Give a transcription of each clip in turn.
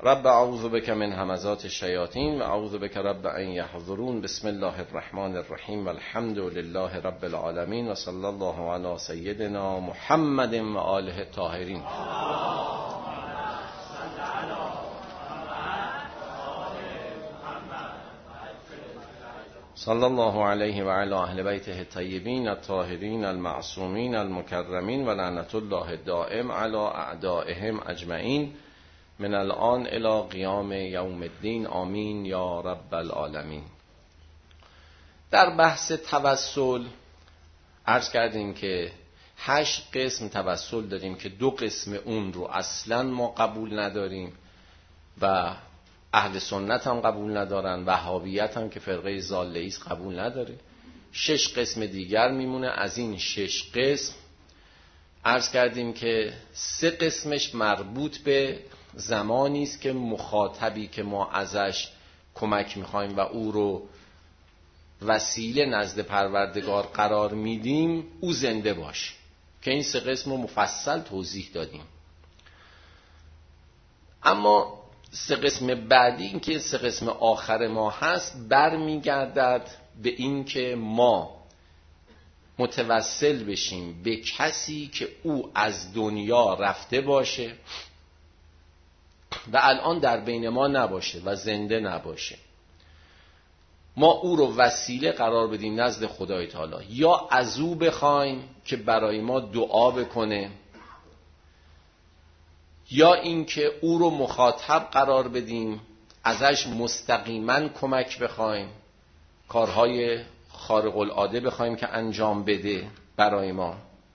رب اعوذ بک من همزات الشیاطین و اعوذ بک رب ان یحضرون. بسم الله الرحمن الرحیم و الحمد لله رب العالمین و صلی الله علی سیدنا محمد و آله الطاهرین. صلی الله علیه و علی اهل بیته الطیبین الطاهرین المعصومین المکرمین و لعنت الله الدائم علی اعدائهم اجمعین من الان الی قیام یوم الدین. آمین یا رب العالمین. در بحث توسل عرض کردیم که 8 قسم توسل داریم که 2 قسم اون رو اصلا ما قبول نداریم و اهل سنت هم قبول ندارن، وهابیت هم که فرقه ضاله است قبول نداره. 6 قسم دیگر میمونه. از این 6 قسم عرض کردیم که 3 قسمش مربوط به زمانی است که مخاطبی که ما ازش کمک میخوایم و او رو وسیله نزد پروردگار قرار میدیم او زنده باشه، که این 3 قسم رو مفصل توضیح دادیم. اما 3 قسم بعدی، این که 3 قسم آخر ما هست، برمیگردد به این که ما متوسل بشیم به کسی که او از دنیا رفته باشه و الان در بین ما نباشه و زنده نباشه. ما او رو وسیله قرار بدیم نزد خدای تعالی، یا از او بخوایم که برای ما دعا بکنه، یا اینکه او رو مخاطب قرار بدیم ازش مستقیما کمک بخوایم، کارهای خارق العاده بخوایم که انجام بده برای ما.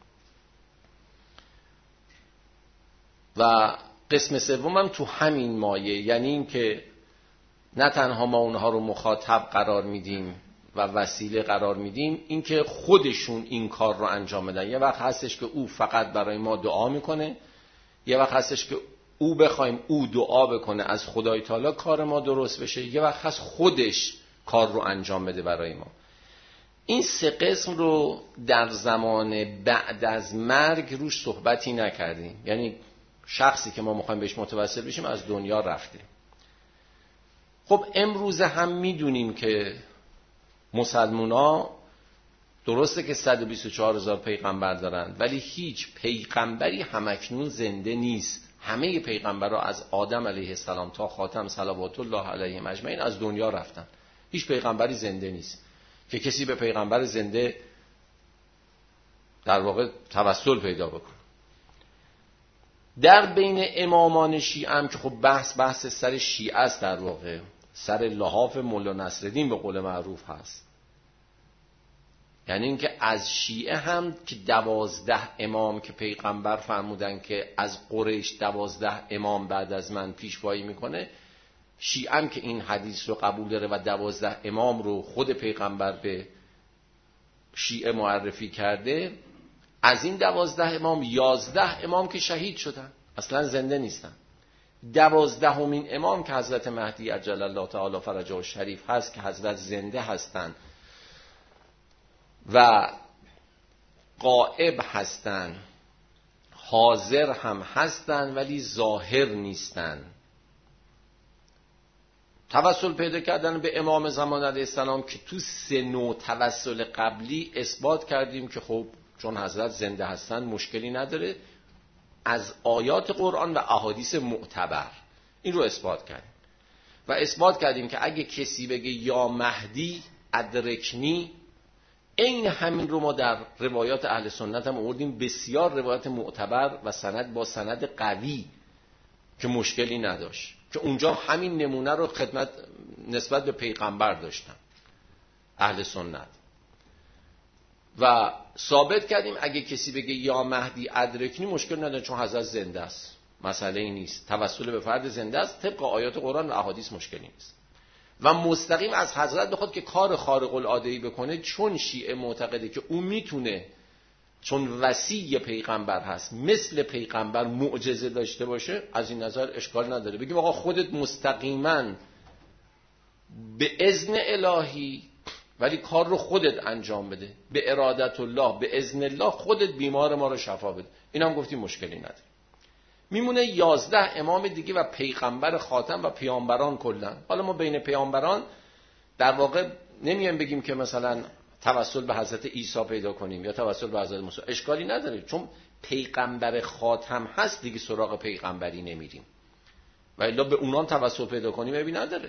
و قسم سوم هم تو همین مایه، یعنی این که نه تنها ما اونها رو مخاطب قرار میدیم و وسیله قرار میدیم، این که خودشون این کار رو انجام بدن. یه وقت هستش که او فقط برای ما دعا میکنه، یه وقت هستش که او بخوایم او دعا بکنه از خدای تعالی کار ما درست بشه، یه وقت هست خودش کار رو انجام بده برای ما. این 3 قسم رو در زمان بعد از مرگ روش صحبتی نکردیم، یعنی شخصی که ما میخوایم بهش متوسل بشیم از دنیا رفته. خب امروز هم میدونیم که مسلمونا درسته که 124,000 پیغمبر دارن، ولی هیچ پیغمبری همکنون زنده نیست. همه پیغمبرها از آدم علیه السلام تا خاتم صلوات الله علیهم اجمعین از دنیا رفتن. هیچ پیغمبری زنده نیست که کسی به پیغمبر زنده در واقع توسل پیدا بکنه. در بین امامان شیعه هم که خب بحث سر شیعه است، در واقع سر لحاف مولا نصرالدین به قول معروف هست. یعنی اینکه از شیعه هم که 12 امام که پیغمبر فرمودن که از قریش 12 امام بعد از من پیشوایی میکنه، شیعه هم که این حدیث رو قبول داره و 12 امام رو خود پیغمبر به شیعه معرفی کرده. از این 12 امام 11 امام که شهید شدن، اصلا زنده نیستن. 12مین امام که حضرت مهدی عجل الله تعالی فرجه الشریف هست که حضرت زنده هستن و غائب هستن، حاضر هم هستن ولی ظاهر نیستن. توسل پیدا کردن به امام زمان علیه السلام که تو 3 نوع توسل قبلی اثبات کردیم که خب چون حضرت زنده هستن مشکلی نداره، از آیات قرآن و احادیث معتبر این رو اثبات کردیم. و اثبات کردیم که اگه کسی بگه یا مهدی ادرکنی، این همین رو ما در روایات اهل سنت هم آوردیم، بسیار روایات معتبر و سند با سند قوی که مشکلی نداشت، که اونجا همین نمونه رو خدمت نسبت به پیغمبر داشتن اهل سنت. و ثابت کردیم اگه کسی بگه یا مهدی ادرکنی مشکل نداره، چون حضرت زنده است، مسئله ای نیست. توسل به فرد زنده است طبق آیات قرآن و احادیث مشکلی نیست. و مستقیم از حضرت بخواد که کار خارق العاده‌ای بکنه، چون شیعه معتقده که او میتونه، چون وصی پیغمبر هست، مثل پیغمبر معجزه داشته باشه، از این نظر اشکال نداره بگیم آقا خودت مستقیما به اذن الهی ولی کار رو خودت انجام بده، به ارادت الله، به اذن الله خودت بیمار ما رو شفا بده. این هم گفتیم مشکلی نداره. میمونه 11 امام دیگه و پیغمبر خاتم و پیامبران کلا. حالا ما بین پیامبران در واقع نمیایم بگیم که مثلا توسل به حضرت عیسی پیدا کنیم یا توسل به حضرت موسی، اشکالی نداره، چون پیغمبر خاتم هست دیگه سراغ پیغمبری نمیریم و الا به اونان توسل پیدا کنیم ابی نداره.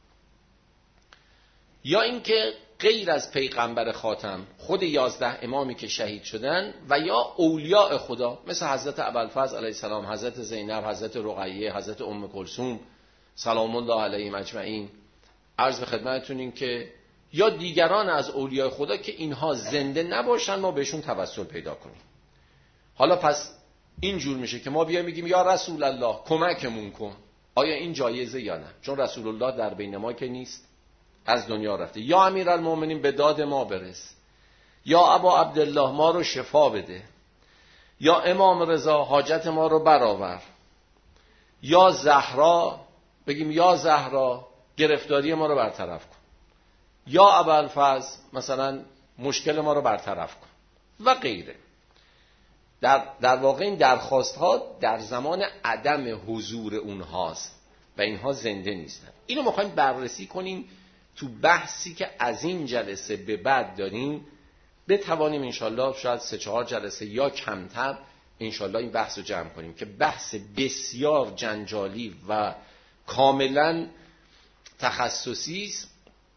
یا اینکه غیر از پیغمبر خاتم خود 11 امامی که شهید شدن و یا اولیاء خدا مثل حضرت ابوالفضل علیه السلام، حضرت زینب، حضرت رقیه، حضرت ام کلثوم سلام الله علیهم اجمعین. عرض به خدمتتون این که یا دیگران از اولیاء خدا که اینها زنده نباشن ما بهشون توسل پیدا کنیم. حالا پس اینجور میشه که ما بیایم بگیم یا رسول الله کمکمون کن. آیا این جایزه یا نه؟ چون رسول الله در بین ما که نیست، از دنیا رفته. یا امیرالمومنین به داد ما برس، یا ابا عبدالله ما رو شفا بده، یا امام رضا حاجت ما رو برآور، یا زهرا بگیم یا زهرا گرفتاری ما رو برطرف کن، یا ابوالفضل مثلا مشکل ما رو برطرف کن و غیره. در واقع این درخواست ها در زمان عدم حضور اونهاست و اینها زنده نیستن. اینو میخوایم بررسی کنیم تو بحثی که از این جلسه به بعد داریم، بتوانیم انشالله شاید 3-4 جلسه یا کمتر انشالله این بحث رو جمع کنیم که بحث بسیار جنجالی و کاملا تخصصی است،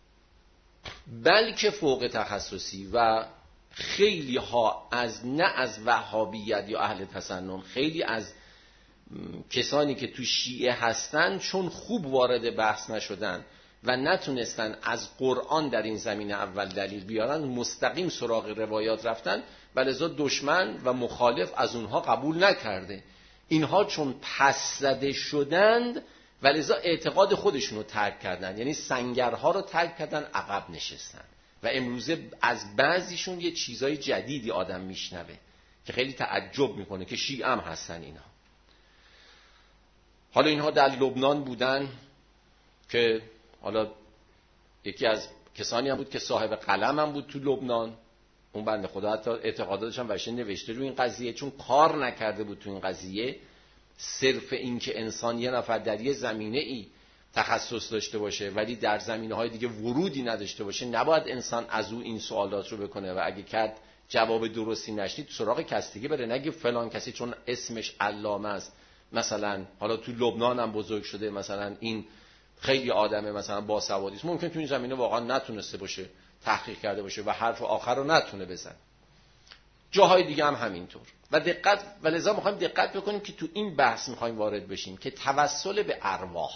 بلکه فوق تخصصی و خیلی ها نه از وهابیت یا اهل تسنن، خیلی از کسانی که تو شیعه هستن چون خوب وارد بحث نشدن و نتونستن از قرآن در این زمینه اول دلیل بیارن، مستقیم سراغ روایات رفتن و لذا دشمن و مخالف از اونها قبول نکرده. اینها چون پس زده شدند و لذا اعتقاد خودشون رو ترک کردن، یعنی سنگرها رو ترک کردن، عقب نشستن و امروزه از بعضیشون یه چیزای جدیدی آدم میشنوه که خیلی تعجب میکنه که شیعه هم هستن اینا. حالا اینها در لبنان بودن که حالا یکی از کسانی هم بود که صاحب قلم هم بود تو لبنان، اون بنده خدا حتی اعتقاداتش هم وشه نوشته رو این قضیه، چون کار نکرده بود تو این قضیه. صرف این که انسان یه نفر در یه زمینه ای تخصص داشته باشه ولی در زمینه‌های دیگه ورودی نداشته باشه، نباید انسان از او این سوالات رو بکنه و اگه کرد جواب درستی نشنید سراغ کس دیگه بره، نگه فلان کسی چون اسمش علامه است مثلا حالا تو لبنان هم بزرگ شده مثلا این خیلی آدمه مثلا باسوادی است، ممکن تو این زمینه واقعا نتونسته باشه تحقیق کرده باشه و حرف آخر رو نتونه بزن. جاهای دیگه هم همینطور. و دقت و لذا می‌خوایم دقت بکنیم که تو این بحث می‌خوایم وارد بشیم که توسل به ارواح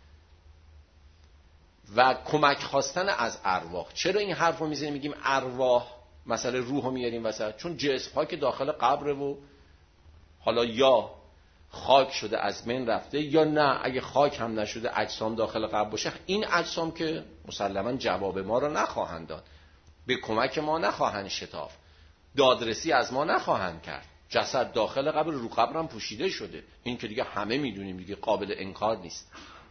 و کمک خواستن از ارواح. چرا این حرف رو میزنیم میگیم ارواح، مثلا روح رو میاریم وسط؟ چون جسم‌ها که داخل قبر و حالا یا خاک شده از من رفته یا نه اگه خاک هم نشده اجسام داخل قبر باشه، این اجسام که مسلماً جواب ما رو نخواهند داد، به کمک ما نخواهند شتافت، دادرسی از ما نخواهند کرد. جسد داخل قبر، رو قبر هم پوشیده شده، این که دیگه همه میدونیم دیگه، قابل انکار نیست.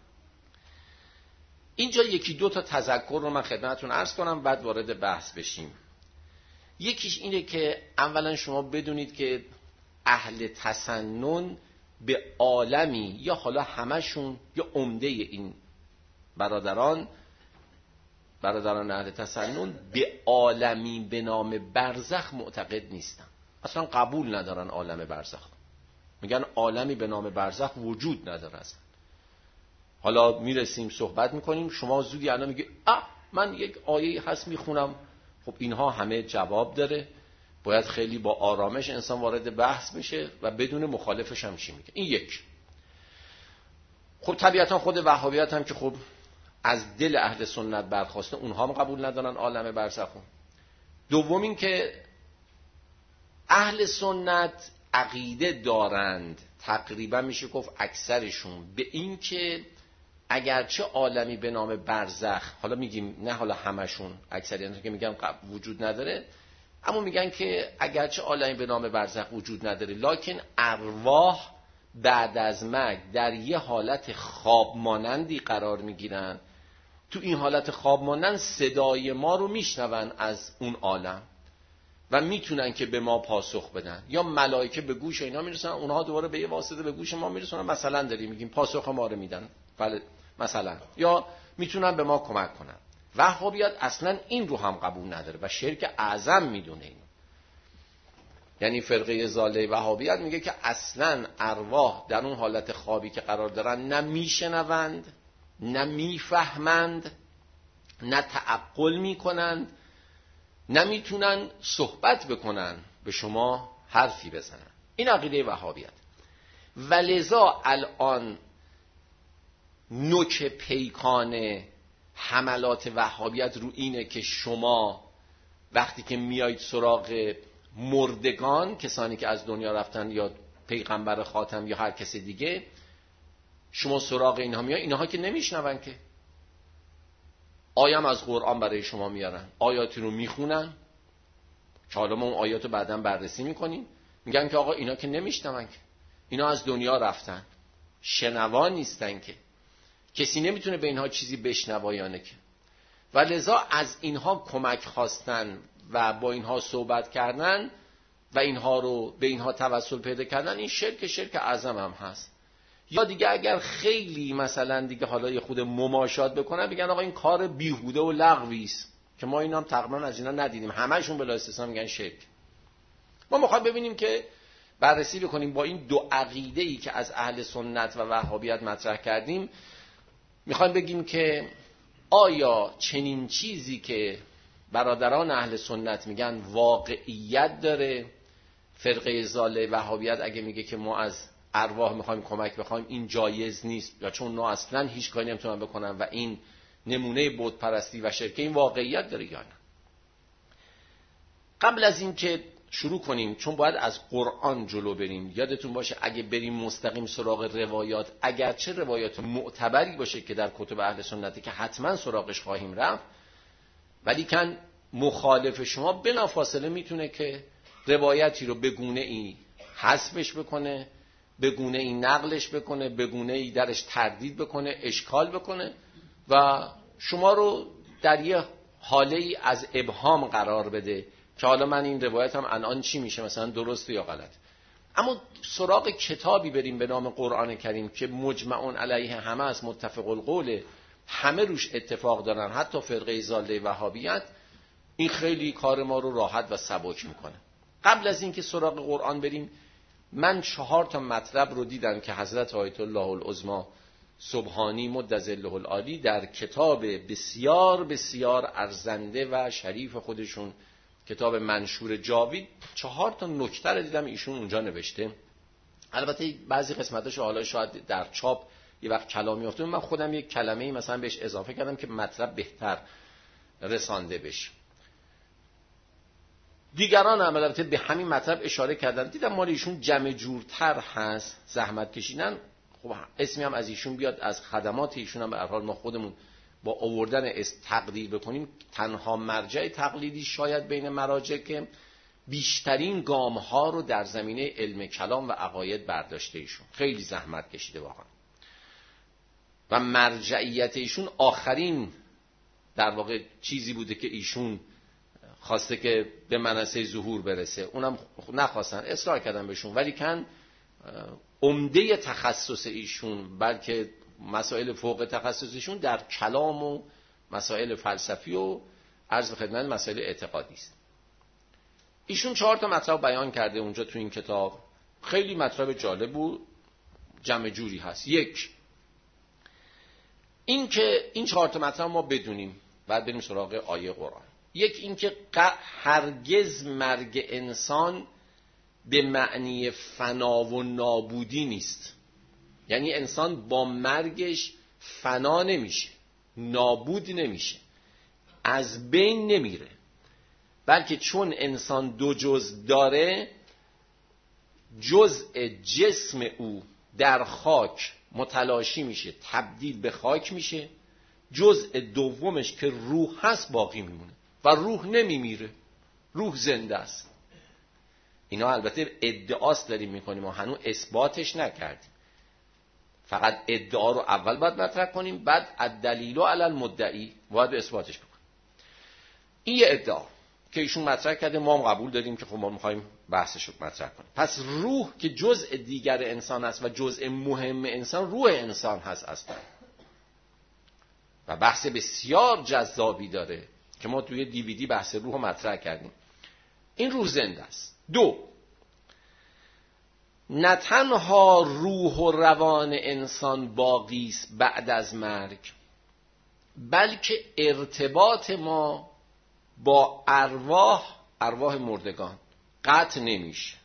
اینجا یکی دو تا تذکر رو من خدمتتون عرض کنم بعد وارد بحث بشیم. یکیش اینه که اولا شما بدونید که اهل تسنن به عالمی یا حالا همشون یا عمده این برادران اهل تسنن به عالمی به نام برزخ معتقد نیستن، اصلا قبول ندارن عالم برزخ. میگن عالمی به نام برزخ وجود نداره اصلا. حالا میرسیم صحبت میکنیم، شما زودی الان میگی من یک آیه هست میخونم. خب اینها همه جواب داره، باید خیلی با آرامش انسان وارد بحث بشه و بدون مخالفش هم چی میگه. این یک. خب طبیعتا خود وهابیت هم که خب از دل اهل سنت برخواسته، اونها هم قبول ندارن عالم برزخ. دوم این که اهل سنت عقیده دارند، تقریبا میشه گفت اکثرشون، به این که اگرچه عالمی به نام برزخ، حالا میگیم نه حالا همشون، اکثریت که میگن وجود نداره، اما میگن که اگرچه عالمی به نام برزخ وجود نداره، لکن ارواح بعد از مرگ در یه حالت خواب مانندی قرار میگیرن. تو این حالت خواب مانند صدای ما رو میشنون از اون عالم و میتونن که به ما پاسخ بدن، یا ملائکه به گوش اینا میرسن، اونها دوباره به یه واسطه به گوش ما میرسونن، مثلا داریم میگیم پاسخ ما رو میدن، بله مثلا، یا میتونن به ما کمک کنن. وهابیت اصلا این رو هم قبول نداره و شرک اعظم میدونه اینو. یعنی فرقه ضاله وهابیت میگه که اصلا ارواح در اون حالت خوابی که قرار دارن نه میشنوند، نه میفهمند، نه تعقل میکنند، نه میتونن صحبت بکنن، به شما حرفی بزنن. این عقیده وهابیت. ولذا الان نوک پیکان حملات وهابیت رو اینه که شما وقتی که میایید سراغ مردگان، کسانی که از دنیا رفتن یا پیغمبر خاتم یا هر کسی دیگه، شما سراغ اینها میایید، اینها که نمیشنون که آیم از قرآن برای شما میارن، آیاتی رو میخونن که حالا ما اون آیات رو بعداً بررسی میکنیم، میگن که آقا اینا که نمیشنون که، اینا از دنیا رفتن، شنوا نیستن که، کسی نمیتونه به اینها چیزی بشنوایانه که. و لذا از اینها کمک خواستن و با اینها صحبت کردن و اینها رو به اینها توسل پیدا کردن، این شرک اعظم هم هست. یا دیگه اگر خیلی مثلا دیگه حالا یه خود مماشات بکنن، بگن آقا این کار بیهوده و لغوی است که ما اینا هم تقریبا از اینا ندیدیم، همشون بلا استثنا میگن شرک. ما میخوایم ببینیم که بررسی بکنیم با این دو عقیده‌ای که از اهل سنت و وهابیت مطرح کردیم، میخوایم بگیم که آیا چنین چیزی که برادران اهل سنت میگن واقعیت داره؟ فرقه ضاله وهابیت اگه میگه که ما از ارواح میخوایم کمک بخوایم، این جایز نیست، یا چون اونا اصلا هیچ کاری نمیتونن بکنن و این نمونه بت پرستی و شرک، این واقعیت داره یا نه؟ قبل از این که شروع کنیم، چون باید از قرآن جلو بریم، یادتون باشه اگه بریم مستقیم سراغ روایات، اگرچه روایات معتبری باشه که در کتب اهل سنتی که حتما سراغش خواهیم رفت، ولی کن مخالف شما بلافاصله میتونه که روایتی رو به گونه ای حذفش بکنه، به گونه ای نقلش بکنه، به گونه ای درش تردید بکنه، اشکال بکنه و شما رو در یه حاله ای از ابهام قرار بده که حالا من این روایتم الان چی میشه، مثلا درسته یا غلط. اما سراغ کتابی بریم به نام قرآن کریم که مجمعون علیه همه است، متفق القوله، همه روش اتفاق دارن، حتی فرقه ضاله وهابیت، این خیلی کار ما رو راحت و سبک میکنه. قبل از اینکه سراغ قرآن بریم، من 4 مطلب رو دیدم که حضرت آیت الله العظمی سبحانی مد ظله العالی در کتاب بسیار بسیار ارزنده و شریف خودشون، کتاب منشور جاوید، 4 نکته رو دیدم ایشون اونجا نوشته. البته بعضی قسمتاشو حالا شاید در چاپ یه وقت کلامی افتاد، من خودم یک کلمه‌ای مثلا بهش اضافه کردم که مطلب بهتر رسانده بشه. دیگران هم البته به همین مطلب اشاره کردن، دیدم مال ایشون جمع جورتر هست، زحمت کشیدن. خب اسمی هم از ایشون بیاد، از خدمات ایشون هم به هر حال ما خودمون با آوردن تقدیر بکنیم، تنها مرجع تقلیدی شاید بین مراجع که بیشترین گام ها رو در زمینه علم کلام و عقاید برداشته ایشون، خیلی زحمت کشیده واقعا. و مرجعیت ایشون آخرین در واقع چیزی بوده که ایشون خواسته که به منصه ظهور برسه، اونم نخواستن، اصرار کردن بهشون، ولی کن عمده تخصص ایشون، بلکه مسائل فوق تخصصشون در کلام و مسائل فلسفی و عرض به خدمت مسائل اعتقادی است. ایشون 4 مطلب بیان کرده اونجا تو این کتاب، خیلی مطلب جالب و جمع جوری هست. یک، این که این 4 مطلب ما بدونیم، بعد بریم سراغ آیه قرآن. یک، این که هرگز مرگ انسان به معنی فنا و نابودی نیست، یعنی انسان با مرگش فنا نمیشه، نابود نمیشه، از بین نمیره، بلکه چون انسان 2 جزء داره، جزء جسم او در خاک متلاشی میشه، تبدیل به خاک میشه، جزء دومش که روح هست باقی میمونه و روح نمیمیره، روح زنده است. اینا البته ادعاست داریم میکنیم و هنوز اثباتش نکردیم، فقط ادعا رو اول باید مطرح کنیم، بعد الدلیل علی المدعی باید اثباتش بکنیم. این یه ادعا. که ایشون مطرح کرده، ما هم قبول داریم که خب ما میخوایم بحثش رو مطرح کنیم. پس روح که جزء دیگر انسان است و جزء مهم انسان، روح انسان هست اصلا و بحث بسیار جذابی داره که ما توی DVD بحث روح رو مطرح کردیم. این روح زنده است. 2، نه تنها روح و روان انسان باقی است بعد از مرگ، بلکه ارتباط ما با ارواح مردگان قطع نمیشه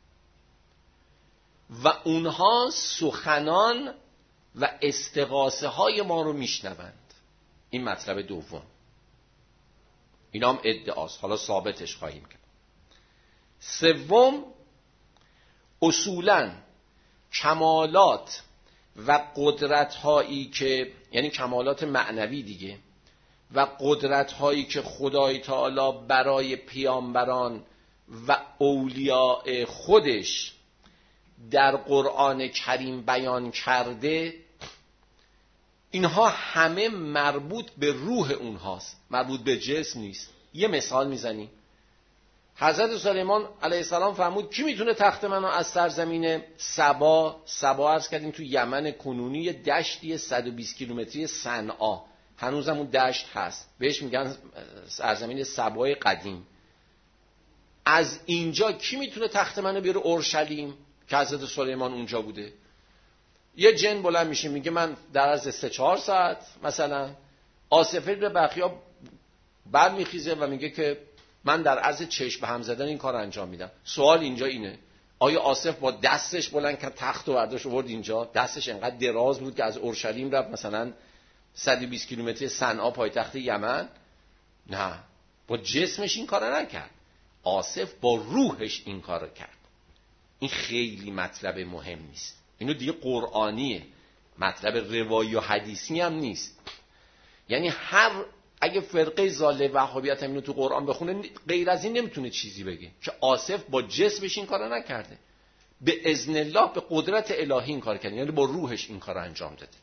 و اونها سخنان و استغاثه های ما رو میشنوند. این مطلب دوم. اینا هم ادعاست، حالا ثابتش خواهیم کرد. 3، اصولاً کمالات و قدرت هایی که، یعنی کمالات معنوی دیگه، و قدرت هایی که خدای تعالی برای پیامبران و اولیاء خودش در قرآن کریم بیان کرده، اینها همه مربوط به روح اونهاست، مربوط به جسم نیست. یه مثال میزنیم. حضرت سلیمان علیه السلام فرمود کی میتونه تخت منو از سرزمین سبا عرض کردیم تو یمن کنونی، یه دشتی 120 کیلومتری صنعا، هنوزم اون دشت هست، بهش میگن سرزمین سبای قدیم. از اینجا کی میتونه تخت منو بیاره اورشلیم که حضرت سلیمان اونجا بوده؟ یه جن بلند میشه میگه من در عرض 3-4 ساعت مثلا. آصفه به بخیا برمیخیزه و میگه که من در عرض چشم به هم زدن این کار انجام میدم. سوال اینجا اینه، آیا آصف با دستش بلند کرد تخت و برداشت آورد اینجا؟ دستش انقدر دراز بود که از اورشلیم رفت مثلا 120 کیلومتری صنعا پایتخت یمن؟ نه، با جسمش این کارو نکرد. آصف با روحش این کارو کرد. این خیلی مطلب مهم نیست، اینو دیگه قرآنیه، مطلب روایی و حدیثی هم نیست. یعنی اگه فرقه ضاله وهابیت هم اینو تو قرآن بخونه، غیر از این نمیتونه چیزی بگه که آصف با جسمش این کارو نکرده، به اذن الله به قدرت الهی این کار کرده، یعنی با روحش این کارو انجام داده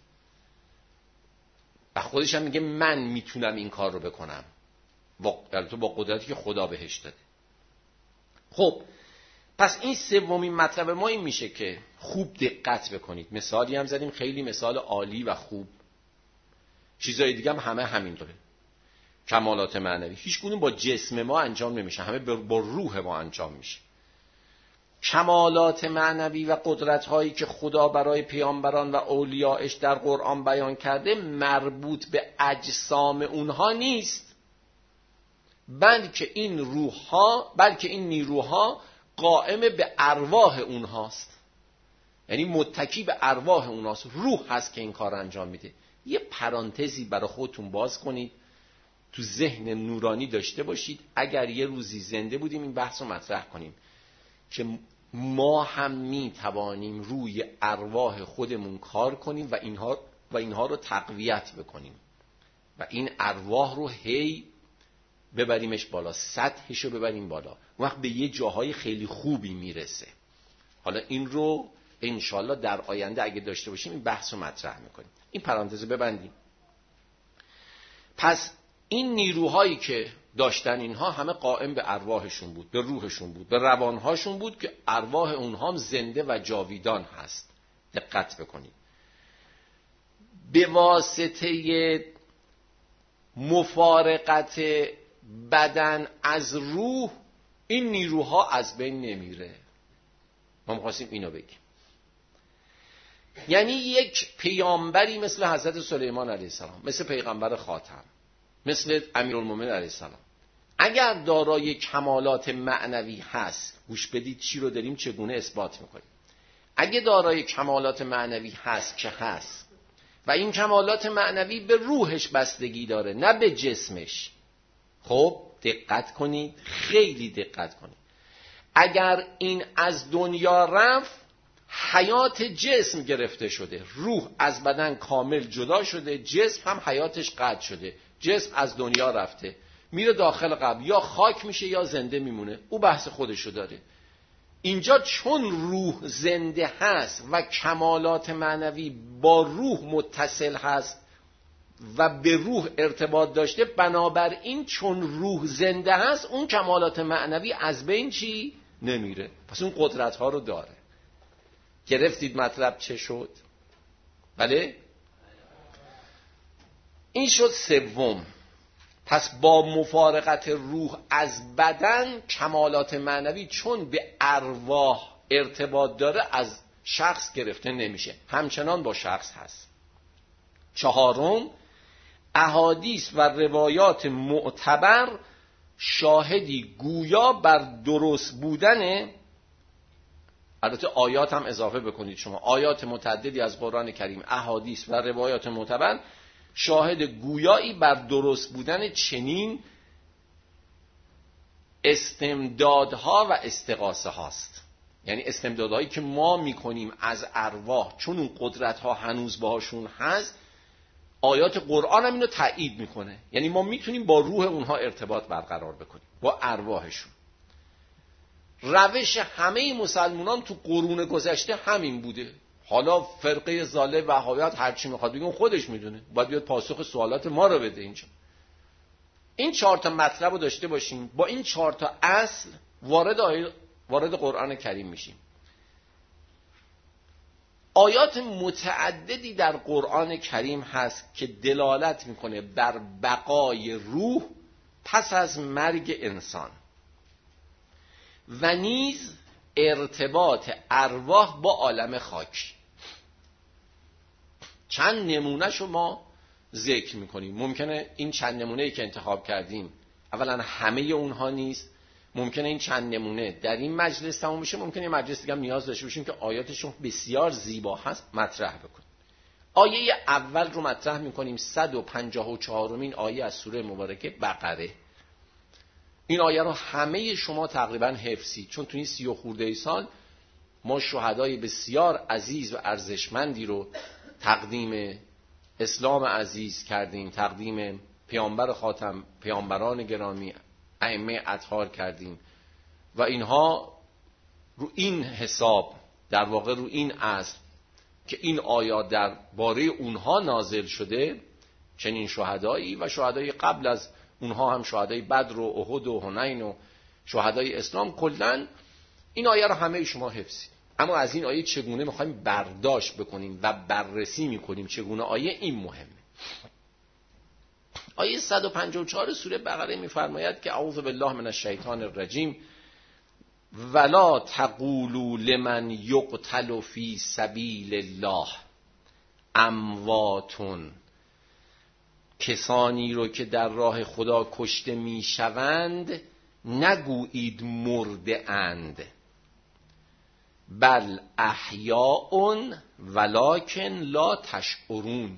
و خودش هم میگه من میتونم این کار رو بکنم، البته با قدرتی که خدا بهش داده. خب پس این سومین مطلب ما این میشه که خوب دقت بکنید. مثالی هم زدیم، خیلی مثال عالی و خوب. چیزای دیگه هم همه همینطوره. کمالات معنوی هیچ کدوم با جسم ما انجام نمیشه، همه با روح ما انجام میشه. کمالات معنوی و قدرت هایی که خدا برای پیامبران و اولیاءش در قرآن بیان کرده مربوط به اجسام اونها نیست، بلکه این نیروها قائم به ارواح اونهاست، یعنی متکی به ارواح اونهاست. روح هست که این کار انجام میده. یه پرانتزی برای خودتون باز کنید، تو ذهن نورانی داشته باشید، اگر یه روزی زنده بودیم این بحث رو مطرح کنیم که ما هم میتوانیم روی ارواح خودمون کار کنیم و اینها رو تقویت بکنیم و این ارواح رو هی ببریمش بالا، سطحش رو ببریم بالا، وقت به یه جاهای خیلی خوبی میرسه. حالا این رو انشالله در آینده اگه داشته باشیم این بحث رو مطرح میکنیم. این پرانتز رو ببندیم. پس این نیروهایی که داشتن اینها همه قائم به ارواحشون بود، به روحشون بود، به روانهاشون بود که ارواح اونها هم زنده و جاویدان هست. دقت بکنید. به واسطه مفارقت بدن از روح این نیروها از بین نمیره. ما می‌خواستیم اینو بگیم. یعنی یک پیامبری مثل حضرت سلیمان علیه السلام، مثل پیغمبر خاتم، مثل امیرالمومنین علیه السلام، اگر دارای کمالات معنوی هست، گوش بدید چی رو داریم چگونه اثبات میکنیم. اگه دارای کمالات معنوی هست که هست و این کمالات معنوی به روحش بستگی داره نه به جسمش، خب دقت کنید، خیلی دقت کنید. اگر این از دنیا رفت، حیات جسم گرفته شده، روح از بدن کامل جدا شده، جسم هم حیاتش قطع شده، جسم از دنیا رفته، میره داخل قبر، یا خاک میشه یا زنده میمونه. او بحث خودشو داره. اینجا چون روح زنده هست و کمالات معنوی با روح متصل هست و به روح ارتباط داشته، بنابراین چون روح زنده هست اون کمالات معنوی از بین چی؟ نمیره. پس اون قدرت ها رو داره. گرفتید مطلب چه شد؟ بله؟ این شد سوم. پس با مفارقت روح از بدن کمالات معنوی چون به ارواح ارتباط داره از شخص گرفته نمیشه، همچنان با شخص هست. چهارم، احادیث و روایات معتبر شاهدی گویا بر درست بودن، البته آیات هم اضافه بکنید شما، آیات متعددی از قرآن کریم، احادیث و روایات معتبر شاهد گویایی بر درست بودن چنین استمدادها و استغاثه هاست. یعنی استمدادهایی که ما میکنیم از ارواح، چون اون قدرت ها هنوز باهاشون هست، آیات قرآن هم اینو تایید میکنه. یعنی ما میتونیم با روح اونها ارتباط برقرار بکنیم، با ارواحشون. روش همه مسلمانان تو قرون گذشته همین بوده. حالا فرقه ضاله وهابیت هرچی میخواد بگه خودش میدونه، باید بیاد پاسخ سوالات ما رو بده. اینجا این 4 تا مطلب رو داشته باشیم، با این 4 تا اصل وارد قرآن کریم میشیم. آیات متعددی در قرآن کریم هست که دلالت میکنه بر بقای روح پس از مرگ انسان و نیز ارتباط ارواح با عالم خاک. چند نمونهشو ما ذکر میکنیم. ممکنه این چند نمونه‌ای که انتخاب کردیم اولا همه اونها نیست، ممکنه این چند نمونه در این مجلس تموم بشه، ممکنه این مجلس دیگه نیاز داشته باشیم که آیاتشون بسیار زیبا هست مطرح بکنیم. آیه اول رو مطرح میکنیم، 154مین آیه از سوره مبارکه بقره. این آیه رو همه شما تقریبا حفظید، چون تو این 30 و خورده سال ما شهدای بسیار عزیز و ارزشمندی رو تقدیم اسلام عزیز کردیم، تقدیم پیامبر خاتم پیامبران گرامی ائمه اطهار کردیم و اینها رو این حساب، در واقع رو این اصل که این آیات در باره اونها نازل شده، چنین شهدایی و شهدای قبل از اونها هم شهدای بدر و احد و حنین و شهدای اسلام، کلاً این آیه رو همه شما حفظید. اما از این آیه چگونه میخوایم برداشت بکنیم و بررسی میکنیم چگونه آیه، این مهمه. آیه 154 سوره بقره میفرماید که اعوذ بالله من الشیطان الرجیم ولا تقولوا لمن یقتل فی سبیل الله امواتون، کسانی رو که در راه خدا کشته میشوند نگویید مرده اند، بل احیاء ولکن لا تشعرون،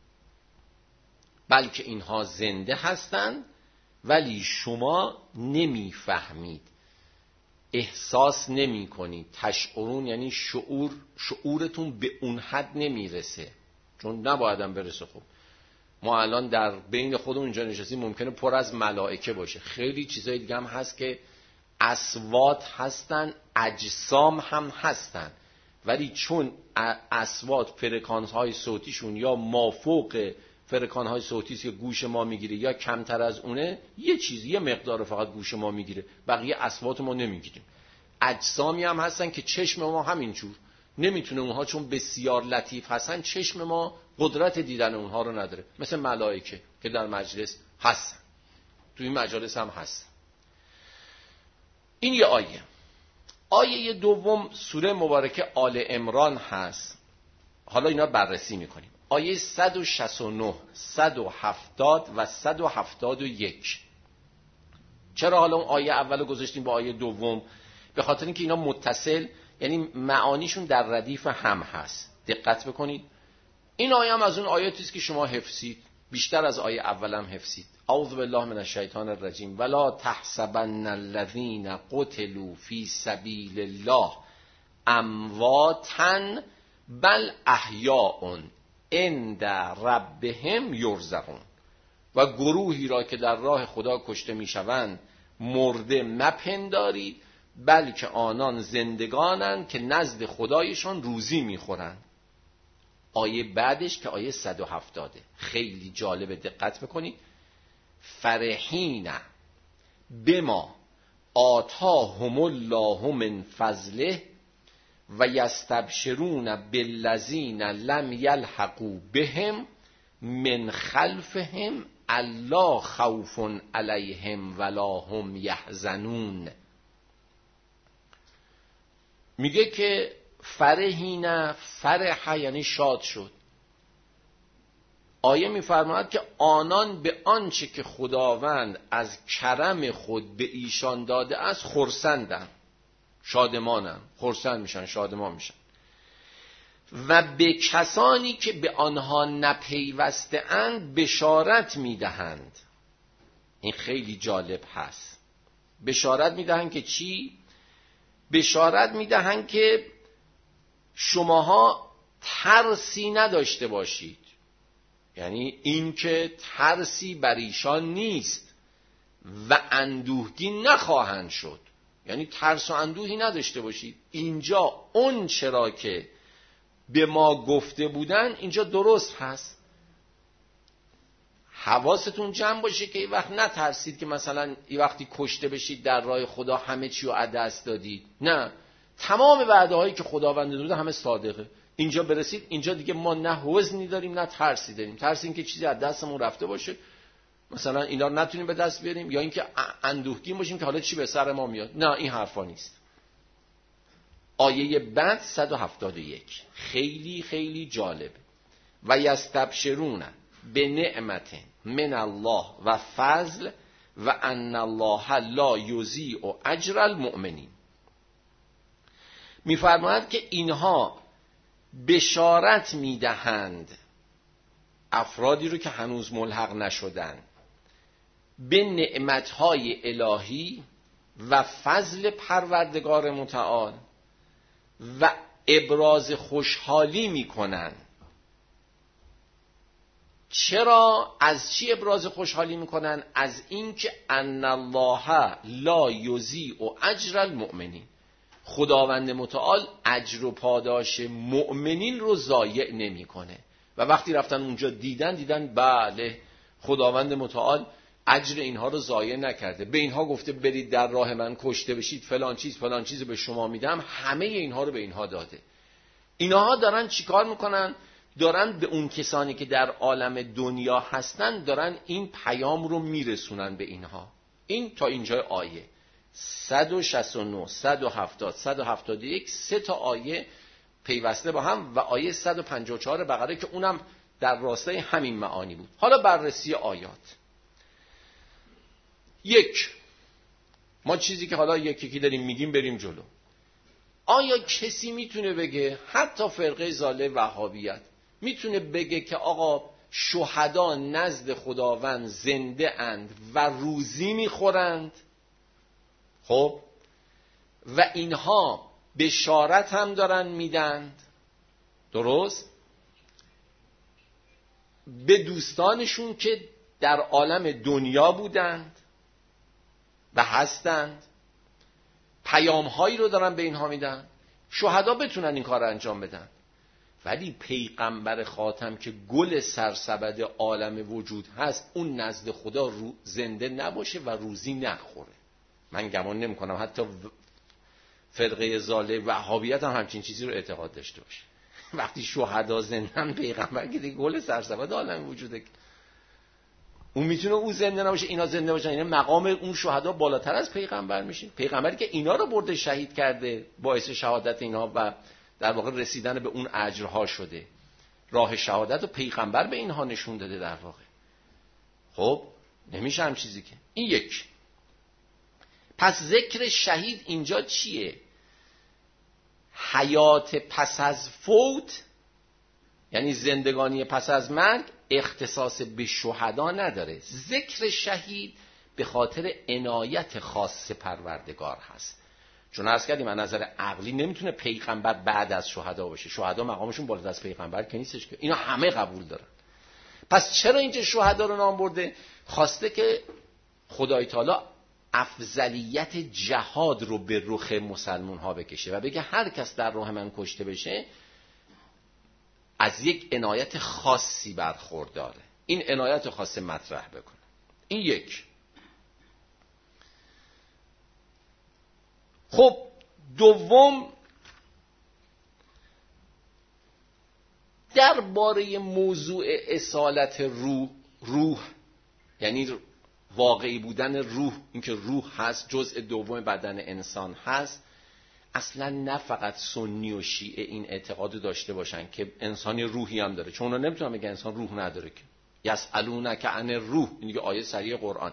بلکه اینها زنده هستند ولی شما نمیفهمید، احساس نمی کنید. تشعرون یعنی شعورتون به اون حد نمیرسه، چون نبایدم برسه. خب ما الان در بین خودمون اینجا نشستیم، ممکنه پر از ملائکه باشه، خیلی چیزای دیگه هم هست که اصوات هستن، اجسام هم هستن، ولی چون اصوات فرکانس های صوتیشون یا مافوق فرکانس های صوتی که گوش ما میگیره یا کمتر از اونه، یه مقدار فقط گوش ما میگیره، بقیه اصوات ما نمیگیریم. اجسامی هم هستن که چشم ما همینجور نمیتونه اونها، چون بسیار لطیف هستن، چشم ما قدرت دیدن اونها رو نداره، مثل ملائکه که در مجلس هستن، تو این مجالس هم هستن. این یه آیه. آیه دوم سوره مبارکه آل عمران هست. حالا اینا بررسی میکنیم. آیه 169 170 و 171. چرا حالا اون آیه اولو گذاشتیم با آیه دوم؟ به خاطر اینکه اینا متصل، یعنی معانیشون در ردیف هم هست. دقت بکنید. این آیه هم از اون آیاتی است که شما حفظید، بیشتر از آیه اولم حفظید. اعوذ بالله من الشیطان الرجیم ولا تحسبن الذين قتلوا في سبيل الله امواتا بل احیاء عند ربهم یرزقون، و گروهی را که در راه خدا کشته میشوند مرده مپندارید، بلکه آنان زندگانند که نزد خدایشان روزی میخورند. آیه بعدش که آیه 170 خیلی جالب، دقت بکنید. فرحین بما آتاهم الله من فضله و یستبشرون بالذین لم یلحقوا بهم من خلفهم الا خوف علیهم ولا هم یحزنون. میگه که فرحین، فرح یعنی شاد شد. آیه میفرماید که آنان به آنچه که خداوند از کرم خود به ایشان داده است خرسندند، شادمانند، خرسند میشن، شادمان میشن. و به کسانی که به آنها نپیوسته اند بشارت میدهند. این خیلی جالب هست. بشارت میدهند که چی؟ بشارت میدهند که شماها ترسی نداشته باشید. یعنی این که ترسی بر ایشان نیست و اندوهگین نخواهند شد. یعنی ترس و اندوهی نداشته باشید. اینجا اون چرا که به ما گفته بودن اینجا درست هست. حواستون جمع باشه که این وقت نترسید که مثلا این وقتی کشته بشید در راه خدا همه چی رو از دست دادید. نه، تمام وعده هایی که خداوند داده همه صادقه. اینجا برسید، اینجا دیگه ما نه حزنی داریم نه ترسی داریم. ترس این که چیزی از دستمون رفته باشه، مثلا اینا رو نتونیم به دست بیاریم، یا اینکه اندوهگین باشیم که حالا چی به سر ما میاد. نه، این حرفا نیست. آیه بعد 171 خیلی خیلی جالبه. و یستبشرون به نعمت من الله و فضل و ان الله لا یضیع اجر المؤمنین. میفرماید که اینها بشارت میدهند افرادی رو که هنوز ملحق نشدن به نعمتهای الهی و فضل پروردگار متعال و ابراز خوشحالی میکنن. چرا؟ از چی ابراز خوشحالی میکنن؟ از اینکه ان الله لا یضیع اجر المؤمنین، خداوند متعال اجر و پاداش مؤمنین رو ضایع نمیکنه. و وقتی رفتن اونجا دیدن بله خداوند متعال اجر اینها رو ضایع نکرده. به اینها گفته برید در راه من کشته بشید، فلان چیز به شما میدم، همه اینها رو به اینها داده. اینها دارن چیکار میکنن؟ دارن به اون کسانی که در عالم دنیا هستن دارن این پیام رو میرسونن به اینها. این تا اینجای آیه 169 170 171 سه تا آیه پیوسته با هم و آیه 154 بقره که اونم در راستای همین معانی بود. حالا بررسی آیات. یک، ما چیزی که حالا یکی داریم میگیم بریم جلو. آیا کسی میتونه بگه، حتی فرقه ضاله وهابیت میتونه بگه که آقا شهدا نزد خداوند زنده اند و روزی میخورند؟ خب و اینها بشارت هم دارن میدند، درست؟ به دوستانشون که در عالم دنیا بودند و هستند، پیام‌هایی رو دارن به اینها میدن. شهدا بتونن این کار رو انجام بدن، ولی پیغمبر خاتم که گل سرسبد عالم وجود هست اون نزد خدا زنده نباشه و روزی نخوره. من گمان نمی کنم حتی فرقه ضاله وهابیت هم همچین چیزی رو اعتقاد داشته باشه. وقتی شهدا زندن، پیغمبر که دیگه گل سرسبد عالم وجوده، اون میتونه اون زنده نباشه اینا زنده باشن، یعنی مقام اون شهدا بالاتر از پیغمبر میشه. پیغمبری که اینا رو برده شهید کرده باعث شهادت اینا و در واقع رسیدن به اون اجرها شده. راه شهادت رو پیغمبر به اینها نشون داده در واقع. خب نمیشه هم چیزی که این. یک، پس ذکر شهید اینجا چیه؟ حیات پس از فوت، یعنی زندگانی پس از مرگ، اختصاص به شهدا نداره. ذکر شهید به خاطر عنایت خاص پروردگار هست. چون عرض کردیم از نظر عقلی نمیتونه پیغمبر بعد از شهدا باشه. شهدا مقامشون بالاتر از پیغمبر که نیستش که. اینا همه قبول دارن. پس چرا اینجا شهدا رو نام برده؟ خواسته که خدای تعالی افضلیت جهاد رو به رخ مسلمان ها بکشه و بگه هر کس در راه من کشته بشه از یک عنایت خاصی برخورداره. این عنایت خاص مطرح بکنه. این یک. خب دوم، درباره موضوع اصالت روح یعنی واقعی بودن روح، اینکه روح هست، جزء دوم بدن انسان هست، اصلا نه فقط سنی و شیعه این اعتقاد داشته باشن که انسان روحی هم داره، چون اونا نمیتونن بگن انسان روح نداره که. یسألونک عن الروح، این دیگه آیه صریح قرآن.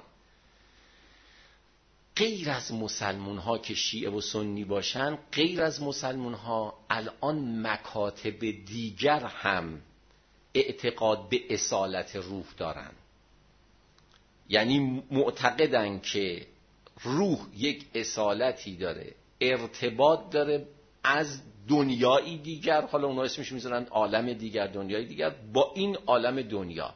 غیر از مسلمون ها که شیعه و سنی باشن، غیر از مسلمون ها الان مکاتب دیگر هم اعتقاد به اصالت روح دارن. یعنی معتقدن که روح یک اصالتی داره، ارتباط داره از دنیایی دیگر، حالا اونا اسمش میذارن عالم دیگر، دنیای دیگر، با این عالم دنیا.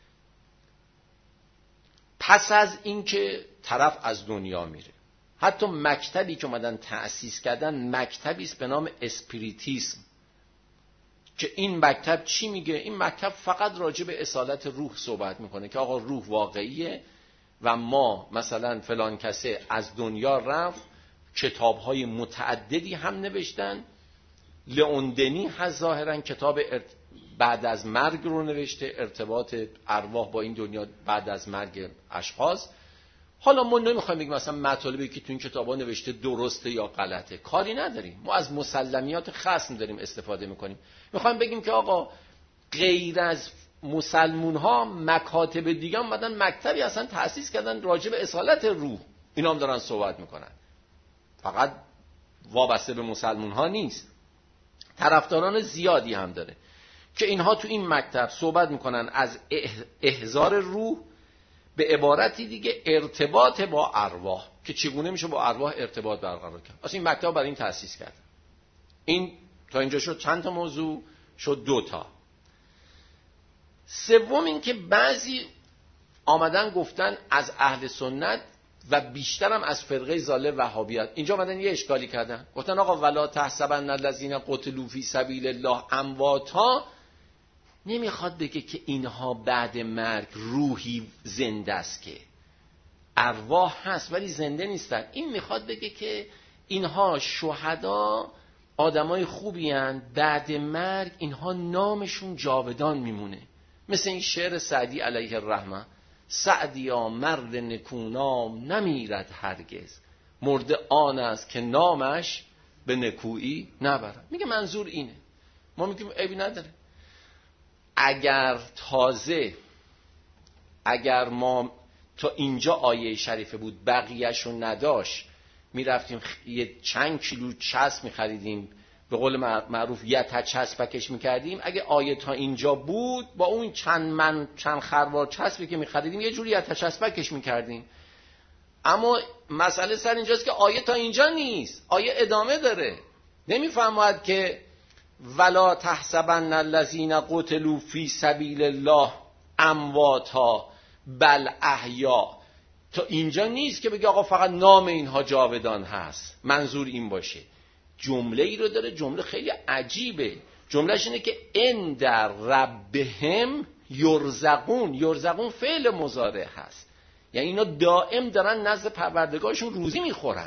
پس از این که طرف از دنیا میره، حتی مکتبی که اومدن تأسیس کردن مکتبی است به نام اسپریتیسم، که این مکتب چی میگه؟ این مکتب فقط راجع به اصالت روح صحبت میکنه که آقا روح واقعیه و ما مثلا فلان کسه از دنیا رفت، کتاب‌های متعددی هم نوشتن. لئوندنی هست ظاهرا کتاب بعد از مرگ رو نوشته، ارتباط ارواح با این دنیا بعد از مرگ اشخاص. حالا ما نمیخوایم بگیم مثلا مطالبی که تو این کتابا نوشته درسته یا غلطه، کاری نداریم، ما از مسلمیات خصم داریم استفاده میکنیم. میخوایم بگیم که آقا غیر از مسلمون ها مکاتب دیگه هم اومدن مکتبی اصلا تأسیس کردن راجع به اصالت روح، اینا هم دارن صحبت میکنن. فقط وابسته به مسلمون ها نیست، طرفداران زیادی هم داره که اینها تو این مکتب صحبت میکنن از احضار روح، به عبارتی دیگه ارتباط با ارواح، که چگونه میشه با ارواح ارتباط برقرار کرد. اصلا این مکتب برای این تأسیس کرد. این تا اینجا شد چند تا موضوع؟ شد 2 تا. سوم این که بعضی آمدن گفتن از اهل سنت و بیشترم از فرقه ضاله وهابیت، اینجا آمدن یه اشکالی کردن، گفتن آقا ولا تحسبن الذین قتلوا فی سبیل الله امواتا، نمیخواد بگه که اینها بعد مرگ روحی زنده است، که ارواح هست ولی زنده نیستن. این میخواد بگه که اینها شهدا آدمای خوبی هستند، بعد مرگ اینها نامشون جاودان میمونه. مثل این شعر سعدی علیه الرحمه، سعدیا مرد نکونام نمیرد هرگز، مرده آن است که نامش به نکویی نبرد. میگه منظور اینه. ما میگیم عیبی نداره. اگر ما تا اینجا آیه شریفه بود بقیه‌شو نداشت، میرفتیم یه چند کیلو چسب میخریدیم، به قول معروف یه تا چسبکش میکردیم، اگه آیه تا اینجا بود با اون چند خروار چسبی که میخریدیم یه جوری یه تا چسبکش میکردیم. اما مسئله سر اینجاست که آیه تا اینجا نیست، آیه ادامه داره. نمیفهمد که ولا تحسبن الذین قتلوا فی سبیل الله امواتا بل احیا. تا اینجا نیست که بگه آقا فقط نام اینها جاودان هست، منظور این باشه. جمله ای رو داره، جمله خیلی عجیبه. جملهش اینه که ان در ربهم یرزقون. یرزقون فعل مضارع هست، یعنی اینا دائم دارن نزد پروردگارشون روزی میخورن.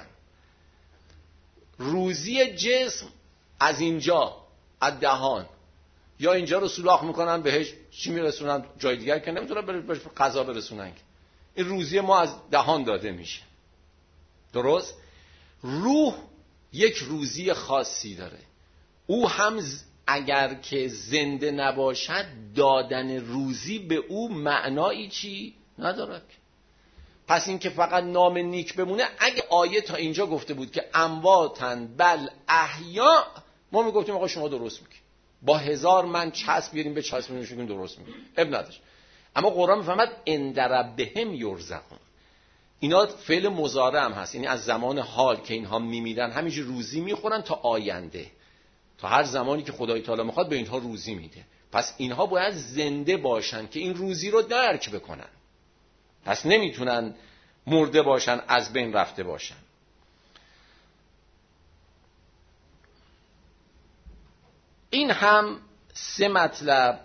روزی جسم از اینجا، از دهان، یا اینجا رو سوراخ میکنن بهش چی میرسونن جای دیگر که نمیتونن بهش غذا برسونن. این روزی ما از دهان داده میشه. درست؟ روح یک روزی خاصی داره. او هم اگر که زنده نباشد دادن روزی به او معنایی چی ندارد. پس این که فقط نام نیک بمونه، اگه آیه تا اینجا گفته بود که امواتن بل احیا، ما میگفتیم آقا شما درست میگی، با 1000 من چسب بیاریم به چسب میگیم درست میگیم، اب نداشت. اما قرآن میفهمد ان در ربهم یرزقون. اینا فعل مضارع هم هست، یعنی از زمان حال که اینها میمیرن همینجور روزی میخورن تا آینده، تا هر زمانی که خدای تعالی میخواد به اینها روزی میده. پس اینها باید زنده باشن که این روزی رو درک بکنن، پس نمیتونن مرده باشن، از بین رفته باشن. این هم 3 مطلب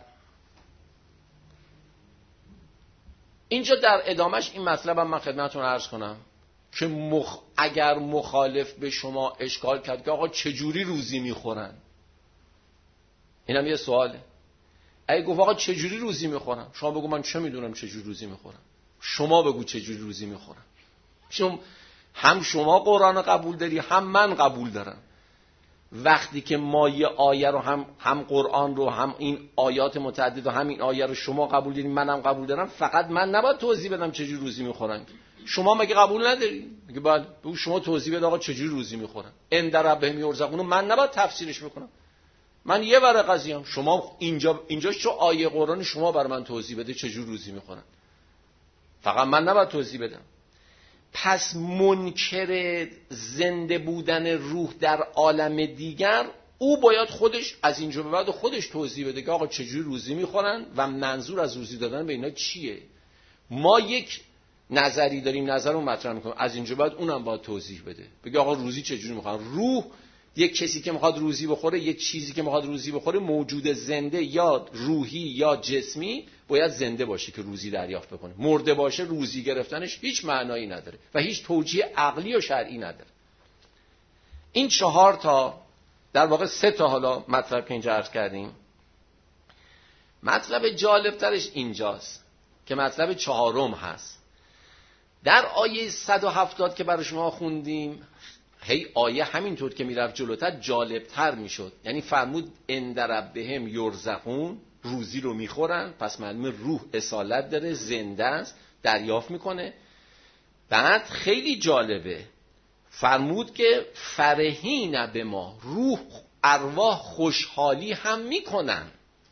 اینجا در ادامهش. این مطلبم من خدمتتون عرض کنم که اگر مخالف به شما اشکال کرد که آقا چجوری روزی میخورن، اینم یه سواله. اگه گفت آقا چجوری روزی میخورن، شما بگو من چه میدونم چجوری روزی میخورن، شما بگو چجوری روزی میخورن. چون هم شما قرآن قبول داری هم من قبول دارم. وقتی که ما یه آیه رو هم قرآن رو هم این آیات متعدد و هم این آیه رو شما قبول دارید منم قبول دارم، فقط من نباید توضیح بدم چجوری روزی میخورن. شما مگه قبول نداری؟ میگه بعد شما توضیح بده آقا چجوری روزی میخورن. ان در ربهم یرزقون من نباید تفسیرش بکنم. من یه ور قضیه‌ام، شما اینجا چه آیه قرآن شما بر من توضیح بده چجوری روزی میخورن. فقط من نباید توضیح بدم. پس منکر زنده بودن روح در عالم دیگر، او باید خودش از اینجا به بعد خودش توضیح بده که آقا چجوری روزی میخورن و منظور از روزی دادن به اینا چیه. ما یک نظری داریم، نظر رو مطرح میکنیم، از اینجا بعد اونم باید توضیح بده، بگه آقا روزی چجوری میخورن. روح یک کسی که میخواد روزی بخوره، یک چیزی که میخواد روزی بخوره، موجود زنده یا روحی یا جسمی باید زنده باشه که روزی دریافت بکنه. مرده باشه روزی گرفتنش هیچ معنایی نداره و هیچ توجیه عقلی و شرعی نداره. این 4 تا، در واقع 3 تا حالا مطلب که اینجا عرض کردیم. مطلب جالب ترش اینجاست که مطلب 4م هست. در آیه 170 که برای شما خوندیم، هی آیه همینطور که میرفت جلوتر جالبتر میشد. یعنی فرمود ان در ربهم یرزقون، روزی رو میخورن، پس معلومه روح اصالت داره، زنده است، دریافت میکنه. بعد خیلی جالبه، فرمود که فرحین به ما، روح ارواح خوشحالی هم میکنن.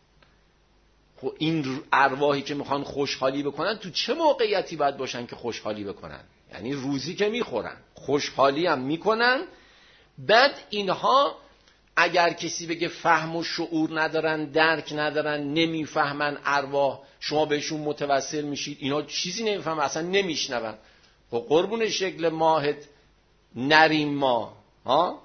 خب این ارواحی که میخوان خوشحالی بکنن تو چه موقعیتی باید باشن که خوشحالی بکنن؟ یعنی روزی که میخورن خوشحالی هم میکنن. بعد اینها اگر کسی بگه فهم و شعور ندارن، درک ندارن، نمیفهمن ارواح، شما بهشون متوسل میشید، اینا چیزی نمیفهمن، اصلا نمیشنون. خب قربون شکل ماهت نریم ما ها،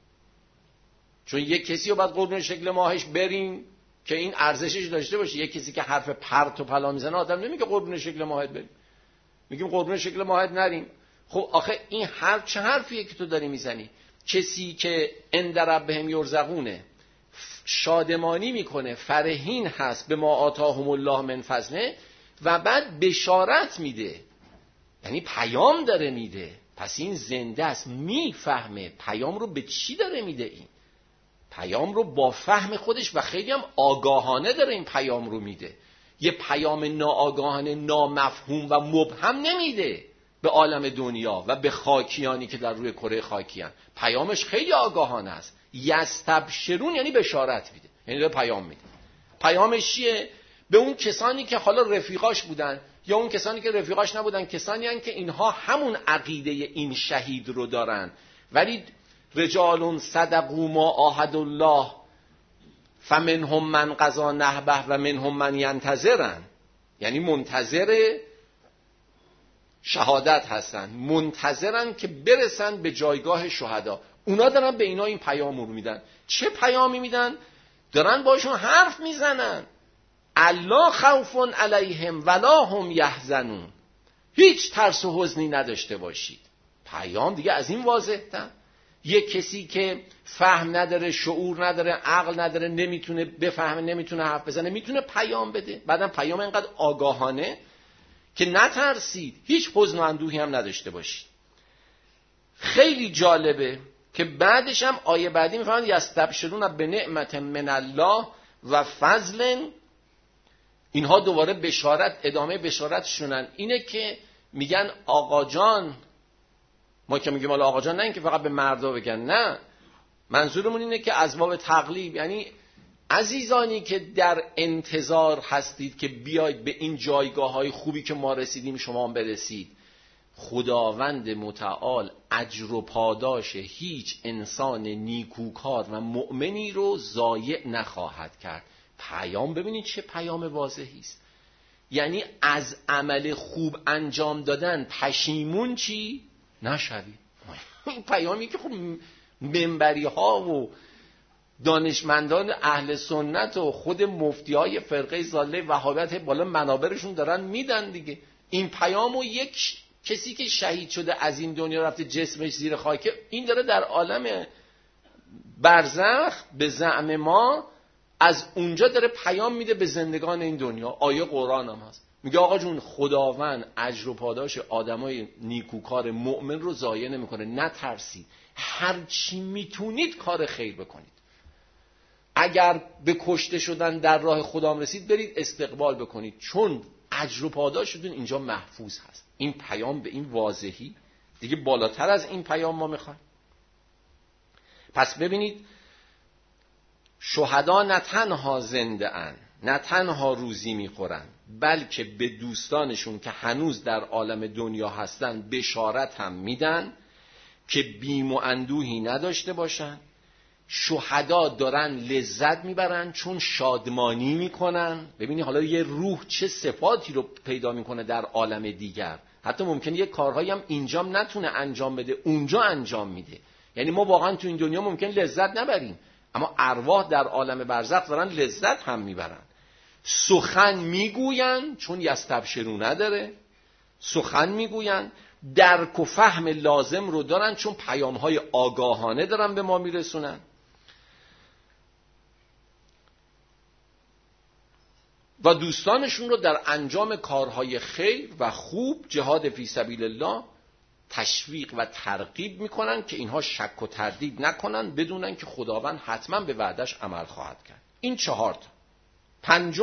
چون یک کسی رو باید قربون شکل ماهش بریم که این ارزشش داشته باشه. یک کسی که حرف پرت و پلا میزنه آدم نمیگه قربون شکل ماهت بریم، میگیم قربون شکل ماهت نریم. خب آخه این حرف چه حرفیه که تو داری میزنی؟ کسی که ان در ربهم یرزقونه شادمانی میکنه، فرحین هست به ما آتاهم الله من فضله و بعد بشارت میده، یعنی پیام داره میده. پس این زنده است، میفهمه پیام رو به چی داره میده. این پیام رو با فهم خودش و خیلی هم آگاهانه داره این پیام رو میده. یه پیام ناآگاهانه نامفهوم و مبهم نمیده به عالم دنیا و به خاکیانی که در روی کره خاکیان. پیامش خیلی آگاهانه است. یستبشرون یعنی بشارت میده، یعنی داره پیام میده. پیامش چیه؟ به اون کسانی که حالا رفیقاش بودن یا اون کسانی که رفیقاش نبودن، کسانی هستند که اینها همون عقیده این شهید رو دارن، ولی رجال صدقوا ما عاهد الله فمنهم من قضا نحبه و منهم من ینتظرن. یعنی منتظر شهادت هستن، منتظرن که برسن به جایگاه شهدا. اونا دارن به اینا این پیام رو میدن. چه پیامی میدن؟ دارن باشون حرف میزنن. الله خوف علیهم ولا هم یحزنون، هیچ ترس و حزنی نداشته باشید. پیام دیگه از این واضح تر. یک کسی که فهم نداره، شعور نداره، عقل نداره، نمیتونه بفهمه، نمیتونه حرف بزنه، میتونه پیام بده. بعدم پیام اینقدر آگاهانه که نترسید، هیچ حزن و اندوهی هم نداشته باشید. خیلی جالبه که بعدش هم آیه بعدی میفرماد یستبشرون بنعمت من الله و فضل. اینها دوباره بشارت، ادامه بشارتشونن اینه که میگن آقا جان، ما که میگیم آقا جان نه اینکه فقط به مردا بگن، نه، منظورمون اینه که از باب تقلیب، یعنی عزیزانی که در انتظار هستید که بیاید به این جایگاه های خوبی که ما رسیدیم شما هم برسید، خداوند متعال اجر و پاداش هیچ انسان نیکوکار و مؤمنی رو ضایع نخواهد کرد. پیام ببینید چه پیام واضحی است. یعنی از عمل خوب انجام دادن پشیمون چی؟ نشوی. این پیامی که خب منبری ها و دانشمندان اهل سنت و خود مفتیای فرقه ضاله وهابیت بالا منابرشون دارن میدن دیگه. این پیامو یک کسی که شهید شده از این دنیا رفته جسمش زیر خاک، این داره در عالم برزخ به زعم ما از اونجا داره پیام میده به زندگان این دنیا. آیه قرآن هم هست میگه آقا جون خداوند اجر و پاداش آدمای نیکوکار مؤمن رو ضایع نمیکنه، نترسید، هر چی میتونید کار خیر بکنید، اگر به کشته شدن در راه خدا رسید برید استقبال بکنید، چون اجر و پاداشتون اینجا محفوظ هست. این پیام به این واضحی دیگه بالاتر از این پیام ما میخوایم. پس ببینید شهدا نه تنها زنده ان، نه تنها روزی میخورن، بلکه به دوستانشون که هنوز در عالم دنیا هستن بشارت هم میدن که بیم و اندوهی نداشته باشن. شهدا دارن لذت میبرن چون شادمانی میکنن. ببینید حالا یه روح چه صفاتی رو پیدا میکنه در عالم دیگر، حتی ممکنه یه کارهایی هم اینجام نتونه انجام بده اونجا انجام میده. یعنی ما واقعا تو این دنیا ممکن لذت نبریم، اما ارواح در عالم برزخ دارن لذت هم میبرن. سخن میگوین چون یستبشرو نداره، سخن میگوین، درک و فهم لازم رو دارن چون پیامهای آگاهانه دارن به ما میرسونن. و دوستانشون رو در انجام کارهای خیر و خوب، جهاد فی سبیل الله، تشویق و ترغیب میکنن که اینها شک و تردید نکنن، بدونن که خداوند حتما به وعدش عمل خواهد کرد. این 4 تا. 5،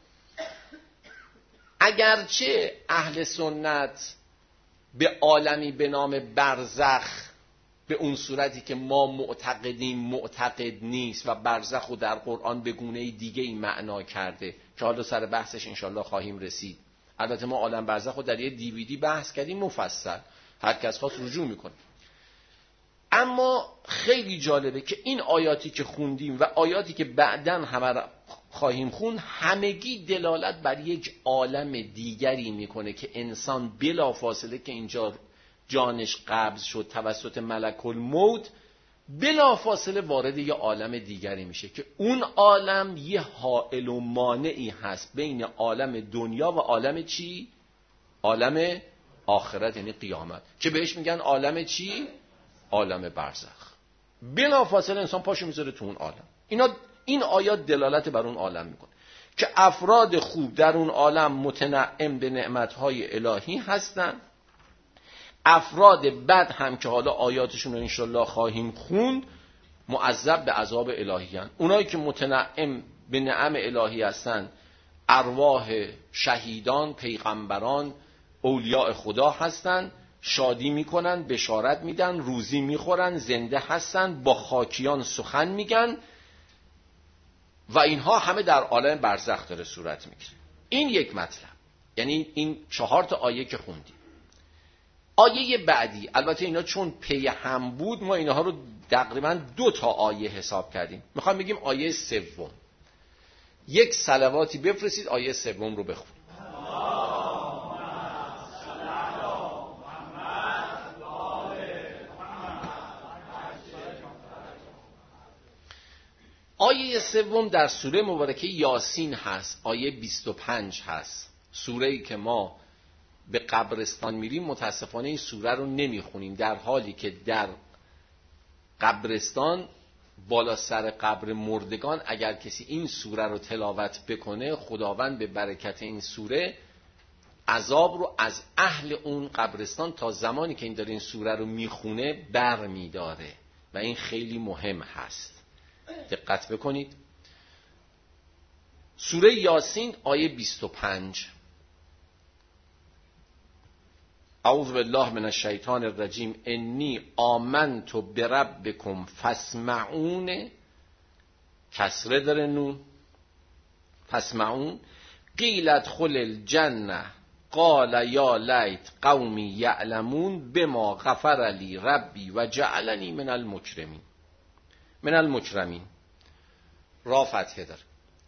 اگرچه اهل سنت به عالمی به نام برزخ به اون صورتی که ما معتقدیم معتقد نیست و برزخ رو در قرآن به گونه دیگه ای معنا کرده که حالا سر بحثش انشالله خواهیم رسید. البته ما عالم برزخ رو در یه DVD بحث کردیم مفصل، هر کس خواست رجوع میکنه. اما خیلی جالبه که این آیاتی که خوندیم و آیاتی که بعداً همه خواهیم خون همگی دلالت بر یک عالم دیگری میکنه که انسان بلافاصله که اینجا جانش قبض شد توسط ملک الموت بلافاصله وارد یه عالم دیگری میشه که اون عالم یه حائل و مانعی هست بین عالم دنیا و عالم چی؟ عالم آخرت، یعنی قیامت، که بهش میگن عالم چی؟ عالم برزخ. بلافاصله انسان پاشو میذاره تو اون عالم. این آیات دلالت بر اون عالم میکنه که افراد خوب در اون عالم متنعم به نعمتهای الهی هستن، افراد بد هم که حالا آیاتشون رو انشالله خواهیم خوند معذب به عذاب الهی هستن. اونایی که متنعم به نعم الهی هستن ارواح شهیدان، پیغمبران، اولیاء خدا هستن، شادی میکنن، بشارت میدن، روزی میخورن، زنده هستن، با خاکیان سخن میگن و اینها همه در عالم برزخ داره صورت میگیره. این یک مطلب، یعنی این 4 تا آیه که خوندیم. آیه بعدی، البته اینا چون پی هم بود ما اینها رو تقریبا 2 تا آیه حساب کردیم. میخوام بگیم آیه 3. یک صلواتی بفرستید آیه 3 رو بخونید. آیه 3 در سوره مبارکه یاسین هست، آیه 25 هست. سوره‌ای که ما به قبرستان میریم متاسفانه این سوره رو نمیخونیم، در حالی که در قبرستان بالا سر قبر مردگان اگر کسی این سوره رو تلاوت بکنه خداوند به برکت این سوره عذاب رو از اهل اون قبرستان تا زمانی که این داره این سوره رو میخونه بر میداره و این خیلی مهم هست. دقت بکنید. سوره یاسین آیه 25. اعوذ بالله من الشیطان الرجیم انی آمنت بربکم فاسمعون، کسره داره نون، فاسمعون، قیل ادخل الجنه قال یا لیت قومی یعلمون بما غفر لی ربی و جعلنی من المکرمین. من المکرمین را فتحه داره.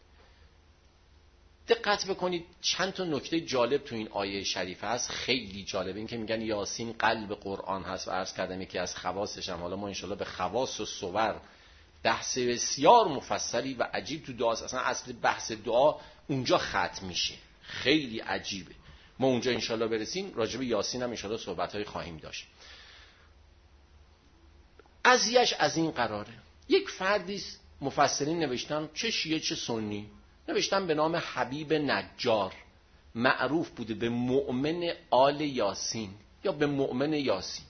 دقت بکنید چند تا نکته جالب تو این آیه شریفه هست، خیلی جالب. این که میگن یاسین قلب قرآن هست و عرض کردم یکی از خواصش هم، حالا ما انشالله به خواص و صور بحث بسیار مفصلی و عجیب تو دعاست. اصلا اصل بحث دعا اونجا ختم میشه، خیلی عجیبه. ما اونجا انشالله برسیم راجع به یاسین هم انشالله صحبت‌های خواهیم داشت. قضیه‌اش از این قراره. یک فردی مفسرین نوشتن، چه شیعه چه سنی، نوشتن به نام حبیب نجار، معروف بوده به مؤمن آل یاسین یا به مؤمن یاسین.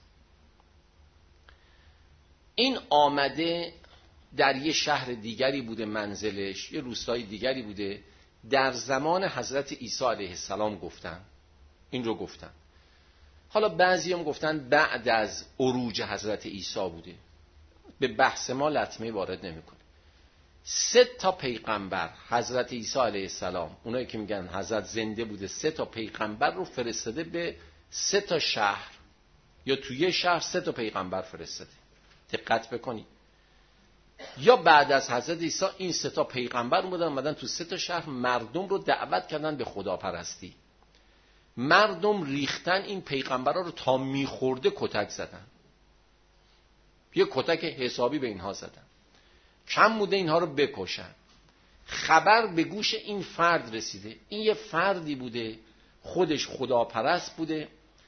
این آمده در یه شهر دیگری بوده منزلش، یه روستای دیگری بوده، در زمان حضرت عیسی علیه السلام گفتن این رو گفتن. حالا بعضی هم گفتن بعد از عروج حضرت عیسی بوده، به بحث ما لطمه وارد نمی‌کنه. 3 پیغمبر حضرت عیسی علیه السلام، اونایی که میگن حضرت زنده بوده، 3 پیغمبر رو فرستاده به 3 شهر، یا توی شهر 3 پیغمبر فرستاده. دقت بکنید. یا بعد از حضرت عیسی این 3 پیغمبر اومدن تو 3 شهر مردم رو دعوت کردن به خداپرستی. مردم ریختن این پیغمبرها رو تا میخورده کتک زدن، یه کتک حسابی به اینها زدن، کم بوده اینها رو بکشن. خبر به گوش این فرد رسیده. این یه فردی بوده خودش خداپرست بوده،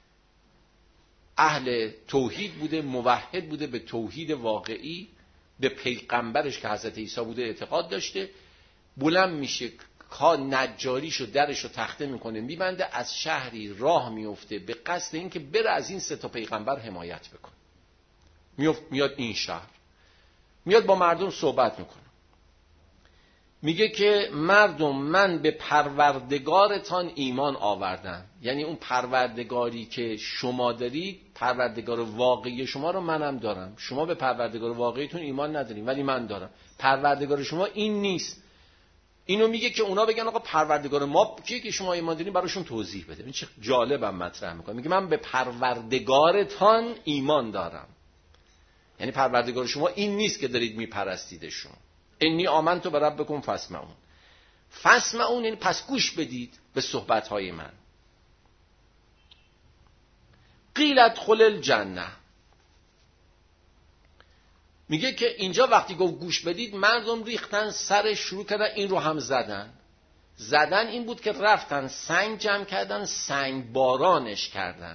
اهل توحید بوده، موحد بوده به توحید واقعی، به پیغمبرش که حضرت عیسی بوده اعتقاد داشته. بلند میشه نجاریشو درشو تخته میکنه، میبنده، از شهری راه میفته به قصد این که بره از این 3 پیغمبر حمایت بکنه. میاد این شهر، میاد با مردم صحبت میکنه، میگه که مردم من به پروردگارتان ایمان آوردم. یعنی اون پروردگاری که شما دارید، پروردگار واقعی شما رو منم دارم. شما به پروردگار واقعیتون ایمان ندارین ولی من دارم. پروردگار شما این نیست. اینو میگه که اونا بگن آقا پروردگار ما کیه که شما ایمان دارین، براشون توضیح بده. این چه جالبم مطرح میکنه. میگه من به پروردگارتان ایمان دارم. یعنی پروردگار شما این نیست که دارید میپرستیدشون. انی آمنت بربکم فاسمعون. فاسمعون یعنی پس گوش بدید به صحبت‌های من. قیل ادخل الجنه. میگه که اینجا وقتی گفت گوش بدید، مردم ریختن سرش، شروع کردن این رو هم زدن این بود که رفتن سنگ جمع کردن، سنگ بارانش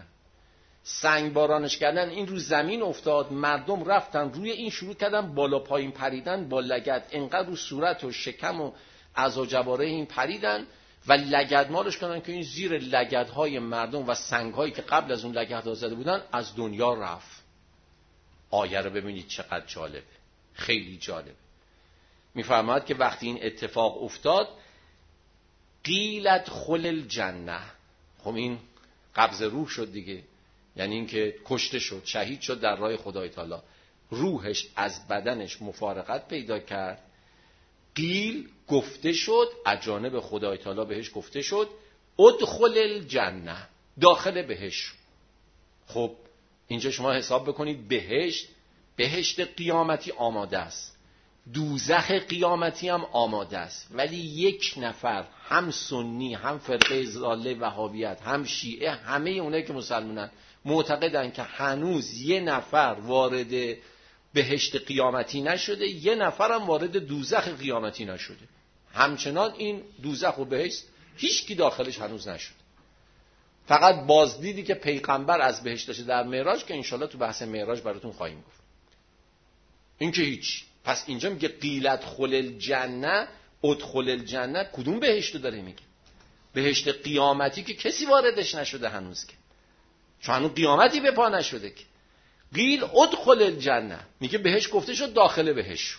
کردن. این رو زمین افتاد، مردم رفتن روی این شروع کردن بالا پایین پریدن با لگد، انقدر رو صورت و شکم و اعضا جواره این پریدن و لگدمالش کردن که این زیر لگدهای مردم و سنگهایی که قبل از اون لگدها زده بودن از دنیا رفت. آیه رو ببینید چقدر جالبه، خیلی جالبه. میفرماید که وقتی این اتفاق افتاد، قیل ادخل الجنه. خب این قبض روح شد دیگه، یعنی این که کشته شد، شهید شد در راه خدای تعالی، روحش از بدنش مفارقت پیدا کرد. قیل گفته شد، از جانب خدای تعالی بهش گفته شد ادخل الجنه، داخل بهشت. خب اینجا شما حساب بکنید، بهشت قیامتی آماده است، دوزخ قیامتی هم آماده است، ولی یک نفر، هم سنی هم فرقه ضاله وهابیت هم شیعه، همه اونایی که مسلمانن معتقدن که هنوز یه نفر وارد بهشت قیامتی نشده، یه نفر هم وارد دوزخ قیامتی نشده. همچنان این دوزخ و بهشت هیچ کی داخلش هنوز نشده. فقط بازدیدی که پیغمبر از بهشت داشته در معراج، که انشالله تو بحث معراج براتون خواهیم گفت. این که هیچ. پس اینجا میگه قیل ادخل الجنه، ادخل الجنه، کدوم بهشتو داره میگه؟ بهشت قیامتی که کسی واردش نشده هنوز، که چون هنوز قیامتی به پا نشده. که قیل ادخل الجنه میگه بهش گفته شد داخل بهش.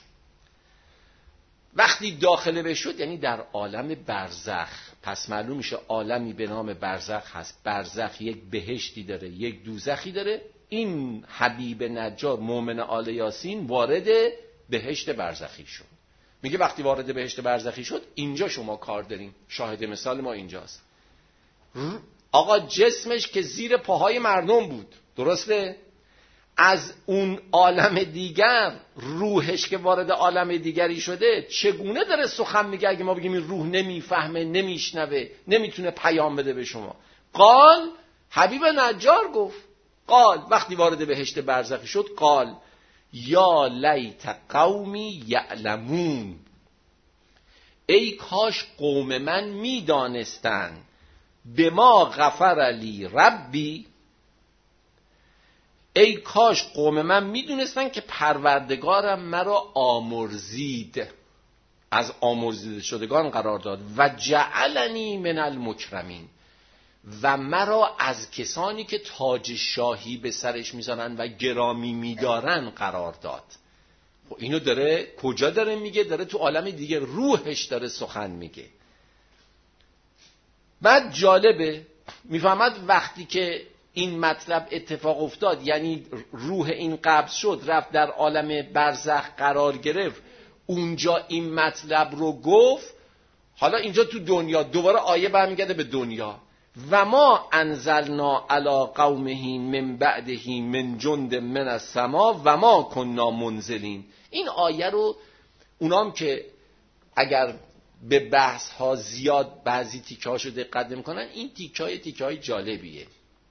وقتی داخل بهش شد یعنی در عالم برزخ. پس معلوم میشه عالمی به نام برزخ هست. برزخ یک بهشتی داره، یک دوزخی داره. این حبیب نجار مؤمن آل یاسین وارد بهشت برزخی شد. میگه وقتی وارد بهشت برزخی شد، اینجا شما کار دارین. شاهد مثال ما اینجاست. آقا جسمش که زیر پاهای مردم بود، درسته؟ از اون عالم دیگر روحش که وارد عالم دیگری شده، چگونه داره سخن میگه؟ اگه ما بگیم این روح نمیفهمه، نمیشنوه، نمیتونه پیام بده به شما. حبیب نجار گفت، وقتی وارد بهشت برزخی شد، یا لیت قومی یعلمون، ای کاش قوم من میدانستند به ما غفر لی ربی، ای کاش قوم من میدونستن که پروردگارم مرا آمرزید، از آمرزیده شدگان قرار داد، و جعلنی من المکرمین، و مرا از کسانی که تاج شاهی به سرش میذارن و گرامی میدارن قرار داد. خب اینو داره کجا داره میگه؟ داره تو عالم دیگه، روحش داره سخن میگه. بعد جالبه میفهمد وقتی که این مطلب اتفاق افتاد، یعنی روح این قبض شد رفت در عالم برزخ قرار گرفت، اونجا این مطلب رو گفت. حالا اینجا تو دنیا دوباره آیه برمیگرده به دنیا، و ما انزلنا علی قومه من بعده من جند من السما و ما کنا منزلین. این آیه رو اونام که اگر به بحث ها زیاد بعضی تیکه هاشو دقت نمی‌کنن، این تیکه های جالبیه،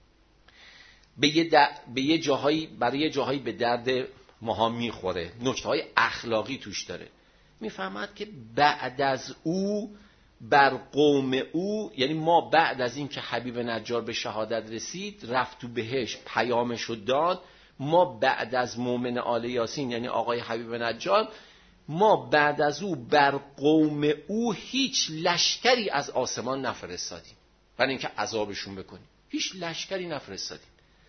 به یه جاهایی، برای یه جاهایی به درد ماها میخوره، نکته های اخلاقی توش داره. میفهمد که بعد از او بر قوم او، یعنی ما بعد از این که حبیب نجار به شهادت رسید رفت تو بهشت پیامشو داد، ما بعد از مومن آل یاسین یعنی آقای حبیب نجار، ما بعد از او بر قوم او هیچ لشکری از آسمان نفرستادیم برای اینکه عذابشون بکنیم، هیچ لشکری نفرستادیم.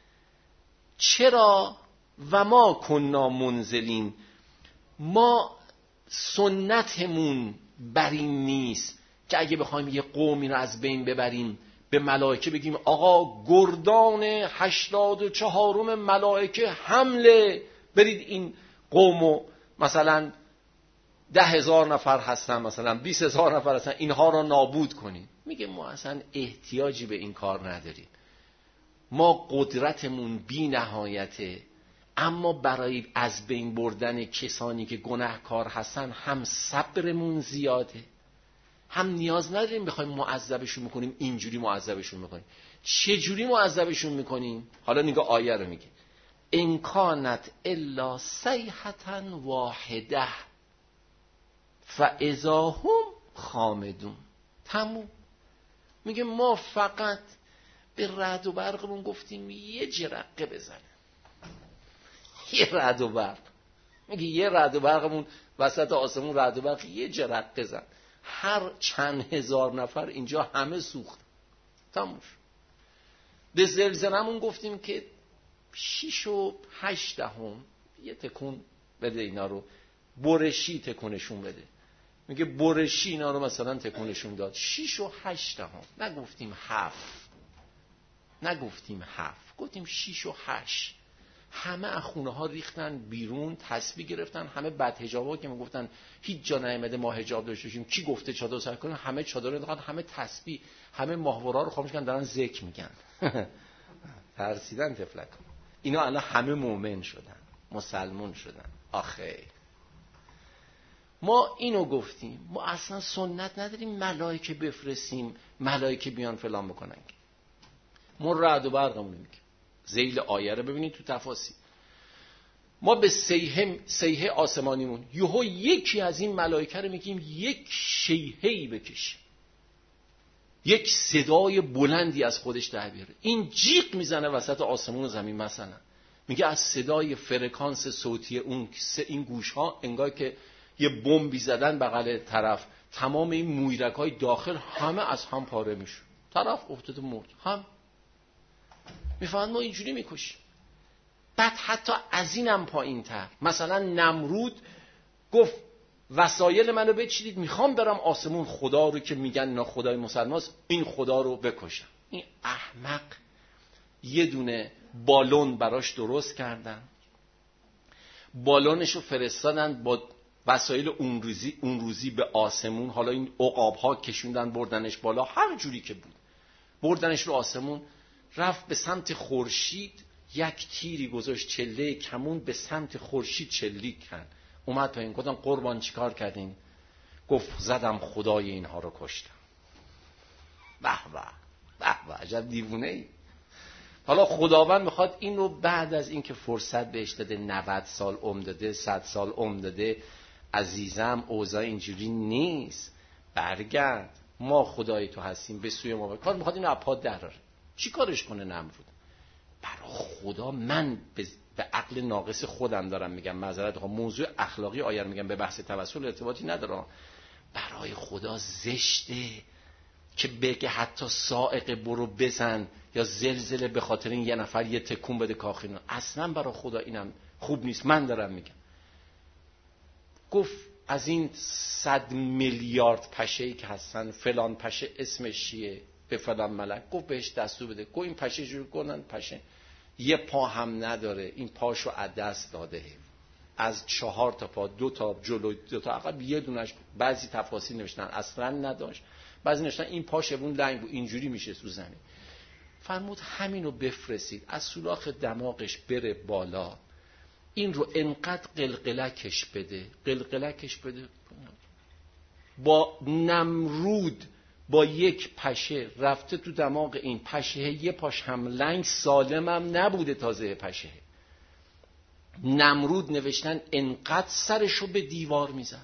چرا؟ و ما کنا منزلین، ما سنتمون بر این نیست که اگه بخوایم یه قومی رو از بین ببریم به ملائکه بگیم آقا گردان 84 ملائکه حمله، برید این قومو مثلا 10,000 نفر هستن، مثلا 20,000 نفر هستن، اینها رو نابود کنید. میگه ما اصلا احتیاجی به این کار نداریم، ما قدرتمون بی نهایته، اما برای از بین بردن کسانی که گناهکار هستن هم صبرمون زیاده، هم نیاز نداریم بخوایم معذبشون میکنیم، اینجوری معذبشون میکنیم. چه جوری معذبشون میکنیم؟ حالا نگاه آیه رو میگه، ان کانت الا صیحة واحده فاذا هم خامدون. تموم. میگه ما فقط به رعد و برقمون گفتیم یه جرقه بزنه، یه رعد و برق. میگه یه رعد و برقمون وسط آسمون رعد و برق یه جرقه زن، هر چند هزار نفر اینجا همه سوخت. تموم. به زلزله‌مون گفتیم که 6 و 8 یه تکون بده اینا رو، برشی تکونشون بده. میگه برشی اینا رو مثلا تکونشون داد 6 و 8. نگفتیم 7، نگفتیم 7، گفتیم 6 و 8. همه از خونه ها ریختن بیرون، تسبیح گرفتن، همه بدحجابا که میگفتن هیچ جا نیامده ما حجاب داشته باشیم، کی گفته چادر سر کنن، همه چادر انداختن، همه تسبیح، همه ماهوارا رو خاموش کردن، دارن ذکر میگن. ترسیدن تفلک. اینا الان همه مؤمن شدن، مسلمون شدن. آخه ما اینو گفتیم، ما اصلا سنت نداریم ملائکه بفرستیم، ملائکه بیان فلان بکنن. ما رعد و برقمون میگیم. ذیل آیه رو ببینید تو تفاسیر. ما به سیحه آسمانیمون یهو یکی از این ملائکه رو میگیم یک شیهه‌ای بکشه، یک صدای بلندی از خودش در بیاره. این جیغ میزنه وسط آسمون و زمین مثلا. میگه از صدای فرکانس صوتی اون این گوش‌ها انگار که یه بمبی زدن بغل طرف، تمام این مویرک‌های داخل همه از هم پاره میشه، طرف افتاده مرد. هم میفهمن ما اینجوری میکشیم. بعد حتی از اینم پایین تر، مثلا نمرود گفت وسایل منو بچینید، میخوام برم آسمون، خدا رو که میگن اینا خدای مسلمانست، این خدا رو بکشم. این احمق یه دونه بالون براش درست کردن، بالونشو فرستادن با وسایل اون روزی به آسمون. حالا این عقاب ها کشوندن بردنش بالا، هر جوری که بود بردنش رو آسمون. رفت به سمت خورشید، یک تیری گذاشت چله کمون به سمت خورشید چلیک کرد، اومد پایین. گفتم قربان چیکار کردین؟ گفت زدم خدای اینها رو کشتم. به به به به، عجب دیوونه ای. حالا خداوند میخواد این رو بعد از اینکه فرصت بهش داده 90 سال عمر داده 100 سال عمر داده، عزیزم اوضاع اینجوری نیست، برگرد، ما خدای تو هستیم، به سوی ما کار. میخواد اینو اپاد دراره. چی کارش کنه نمرود؟ برای خدا من به عقل ناقص خودم دارم میگم، معذرت ها، موضوع اخلاقی آیه رو میگم، به بحث توسل ارتباطی نداره. برای خدا زشته که بگه حتی صاعقه برو بزن یا زلزله به خاطر این یه نفر یه تکون بده کاخینا. اصلا برای خدا اینم خوب نیست. من دارم میگم. گفت از این 100 میلیارد پشه‌ای که هستن، فلان پشه اسمش چیه؟ به فلان ملک گفت بهش دستور بده. گفت این پشه جور کنن، پشه یه پا هم نداره، این پاشو از دست داده، از 4 تا پا 2 تا جلو 2 تا عقب، یه دونش بعضی تفاصیل نوشتن اصلا نداشت، بعضی نوشتن این پاش اون لنگ بود اینجوری میشه تو زمین. فرمود همینو بفرستید از سوراخ دماغش بره بالا، این رو انقدر قلقلکش بده. با نمرود با یک پشه رفته تو دماغ این پشه، یه پاش هم لنگ سالمم نبوده، تازه پشه. نمرود نوشتن انقدر سرشو به دیوار میزن،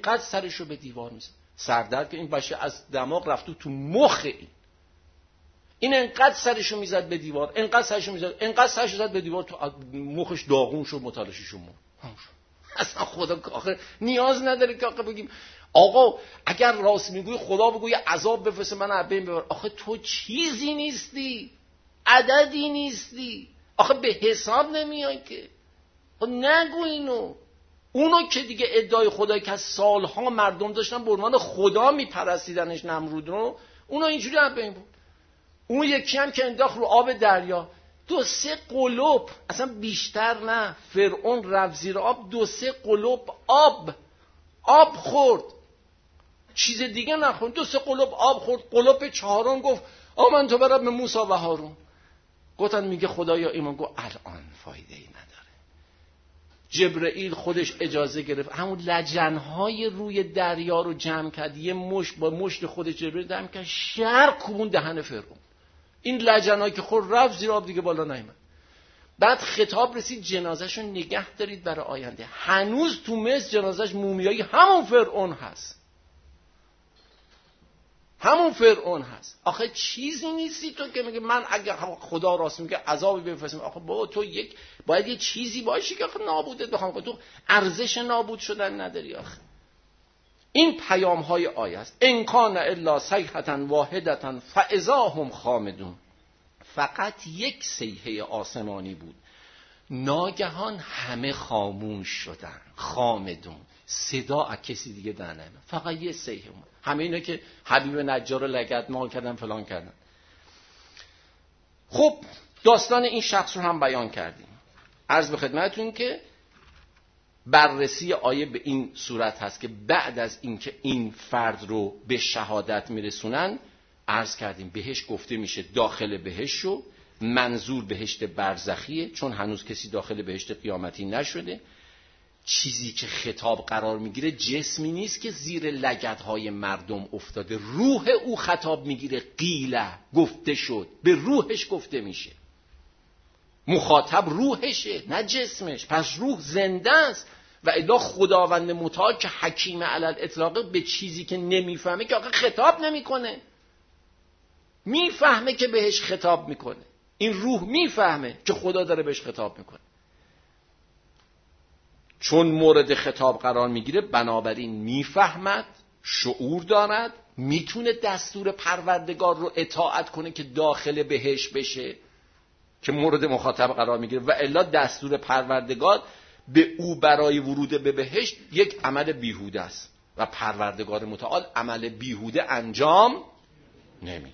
سردرد که این پشه از دماغ رفته تو مخ این انقدر سرشو میزد به دیوار، انقدر سرشو زد به دیوار، تو مخش داغون شد، متلاشیش شد. اصلا خدا آخر نیاز نداره که آخه بگیم آقا اگر راست میگوی خدا بگوی عذاب بفرسته من از بین ببر. آخه تو چیزی نیستی، عددی نیستی، آخه به حساب نمیای که. نگو اینو. اونو که دیگه ادعای خدایی که از سالها مردم داشتن به عنوان خدا میپرستیدنش، نمرود رو، اونو اینجوری از بین برد. اون یکی هم که انداخت رو آب دریا، 2-3 قلوب، اصلا بیشتر نه، فرعون رفت زیر آب، 2-3 قلوب آب خورد، چیز دیگه نخورد، 2-3 قلوب آب خورد. قلوب 4م گفت آمن تو برب به موسی و هارون. گفتن میگه خدایا ایمان. گفت الان فایده ای نداره. جبرئیل خودش اجازه گرفت، همون لجنهای روی دریا رو جمع کرد، یه مشت با مشت خودش جبرئیل جمع کرد، شرق کوبون دهن فرعون. این لجنهایی که خود رفت زیر آب، دیگه بالا نیامد. بعد خطاب رسید جنازه‌شو نگه دارید برای آینده. هنوز تو مصر جنازه‌ش مومیایی همون فرعون هست. آخه چیزی نیستی تو که میگه من اگر خدا راست میگه عذابی بفرستم. آخه بابا تو باید یه چیزی باشی که آخه نابودت بخوام، تو ارزش نابود شدن نداری. آخه این پیام های آیه است. ان کان الا صیحة واحدة فاذا هم خامدون. فقط یک صیحه آسمانی بود، ناگهان همه خاموش شدن. خامدون، صدا از کسی دیگه در نمیاد، فقط یه صیحه بود. همه اینا که حبیب نجار رو لگدمال کردن فلان کردن. خب داستان این شخص رو هم بیان کردیم. عرض به خدمتتون که بررسی آیه به این صورت هست که بعد از اینکه این فرد رو به شهادت میرسونن، عرض کردیم بهش گفته میشه داخل بهشت شو. منظور بهشت برزخیه، چون هنوز کسی داخل بهشت قیامتی نشده. چیزی که خطاب قرار میگیره جسمی نیست که زیر لگدهای مردم افتاده، روح او خطاب میگیره. قیله، گفته شد، به روحش گفته میشه. مخاطب روحشه نه جسمش. پس روح زنده است و الا خداوند متعال که حکیم علی الاطلاق به چیزی که نمیفهمه که آقا خطاب نمیکنه، میفهمه که بهش خطاب میکنه. این روح میفهمه که خدا داره بهش خطاب میکنه. چون مورد خطاب قرار میگیره بنابراین میفهمد، شعور دارد، میتونه دستور پروردگار رو اطاعت کنه که داخل بهشت بشه که مورد مخاطب قرار میگیره، و الا دستور پروردگار به او برای ورود به بهشت یک عمل بیهوده است و پروردگار متعال عمل بیهوده انجام نمیده.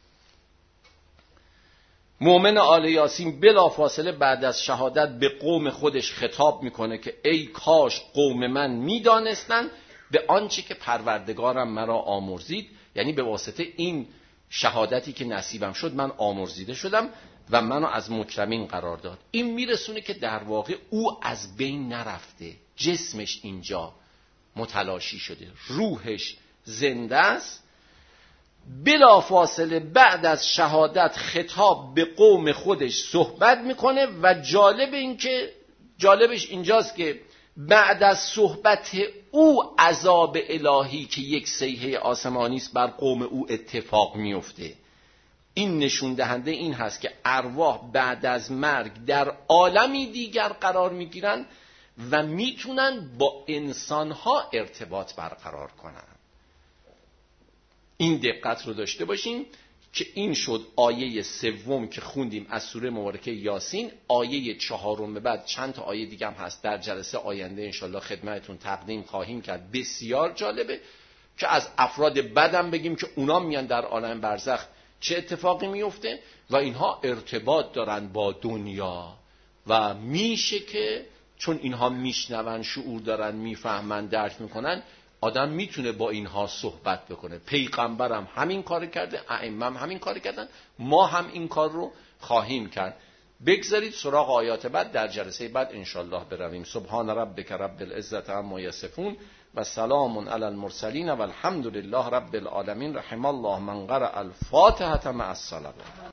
مؤمن آل یاسین بلافاصله بعد از شهادت به قوم خودش خطاب میکنه که ای کاش قوم من میدانستن به آنچه که پروردگارم مرا آمرزید، یعنی به واسطه این شهادتی که نصیبم شد من آمرزیده شدم و منو از مکرمین قرار داد. این میرسونه که در واقع او از بین نرفته، جسمش اینجا متلاشی شده، روحش زنده است. بلافاصله بعد از شهادت خطاب به قوم خودش صحبت میکنه و جالبش اینجاست که بعد از صحبت او عذاب الهی که یک صیحه آسمانی است بر قوم او اتفاق میفته. این نشون دهنده این هست که ارواح بعد از مرگ در عالمی دیگر قرار میگیرن و میتونن با انسانها ارتباط برقرار کنن. این دقت رو داشته باشیم که این شد آیه 3 که خوندیم از سوره مبارکه یاسین. آیه 4 به بعد چند تا آیه دیگه هم هست، در جلسه آینده انشالله خدمتتون تقدیم خواهیم کرد. بسیار جالبه که از افراد بدم بگیم که اونا میان در عالم برزخ چه اتفاقی میفته و اینها ارتباط دارن با دنیا و میشه که چون اینها میشنون، شعور دارن، میفهمن، درک میکنن، آدم میتونه با اینها صحبت بکنه. پیغمبرم همین کار کرده، ائمه هم همین کار کردن، ما هم این کار رو خواهیم کرد. بگذارید سراغ آیات بعد در جلسه بعد انشالله برویم. سبحان ربک رب العزت عما یصفون و سلام علی المرسلین و الحمد لله رب العالمین. رحم الله من قرأ الفاتحة مع الصلوات.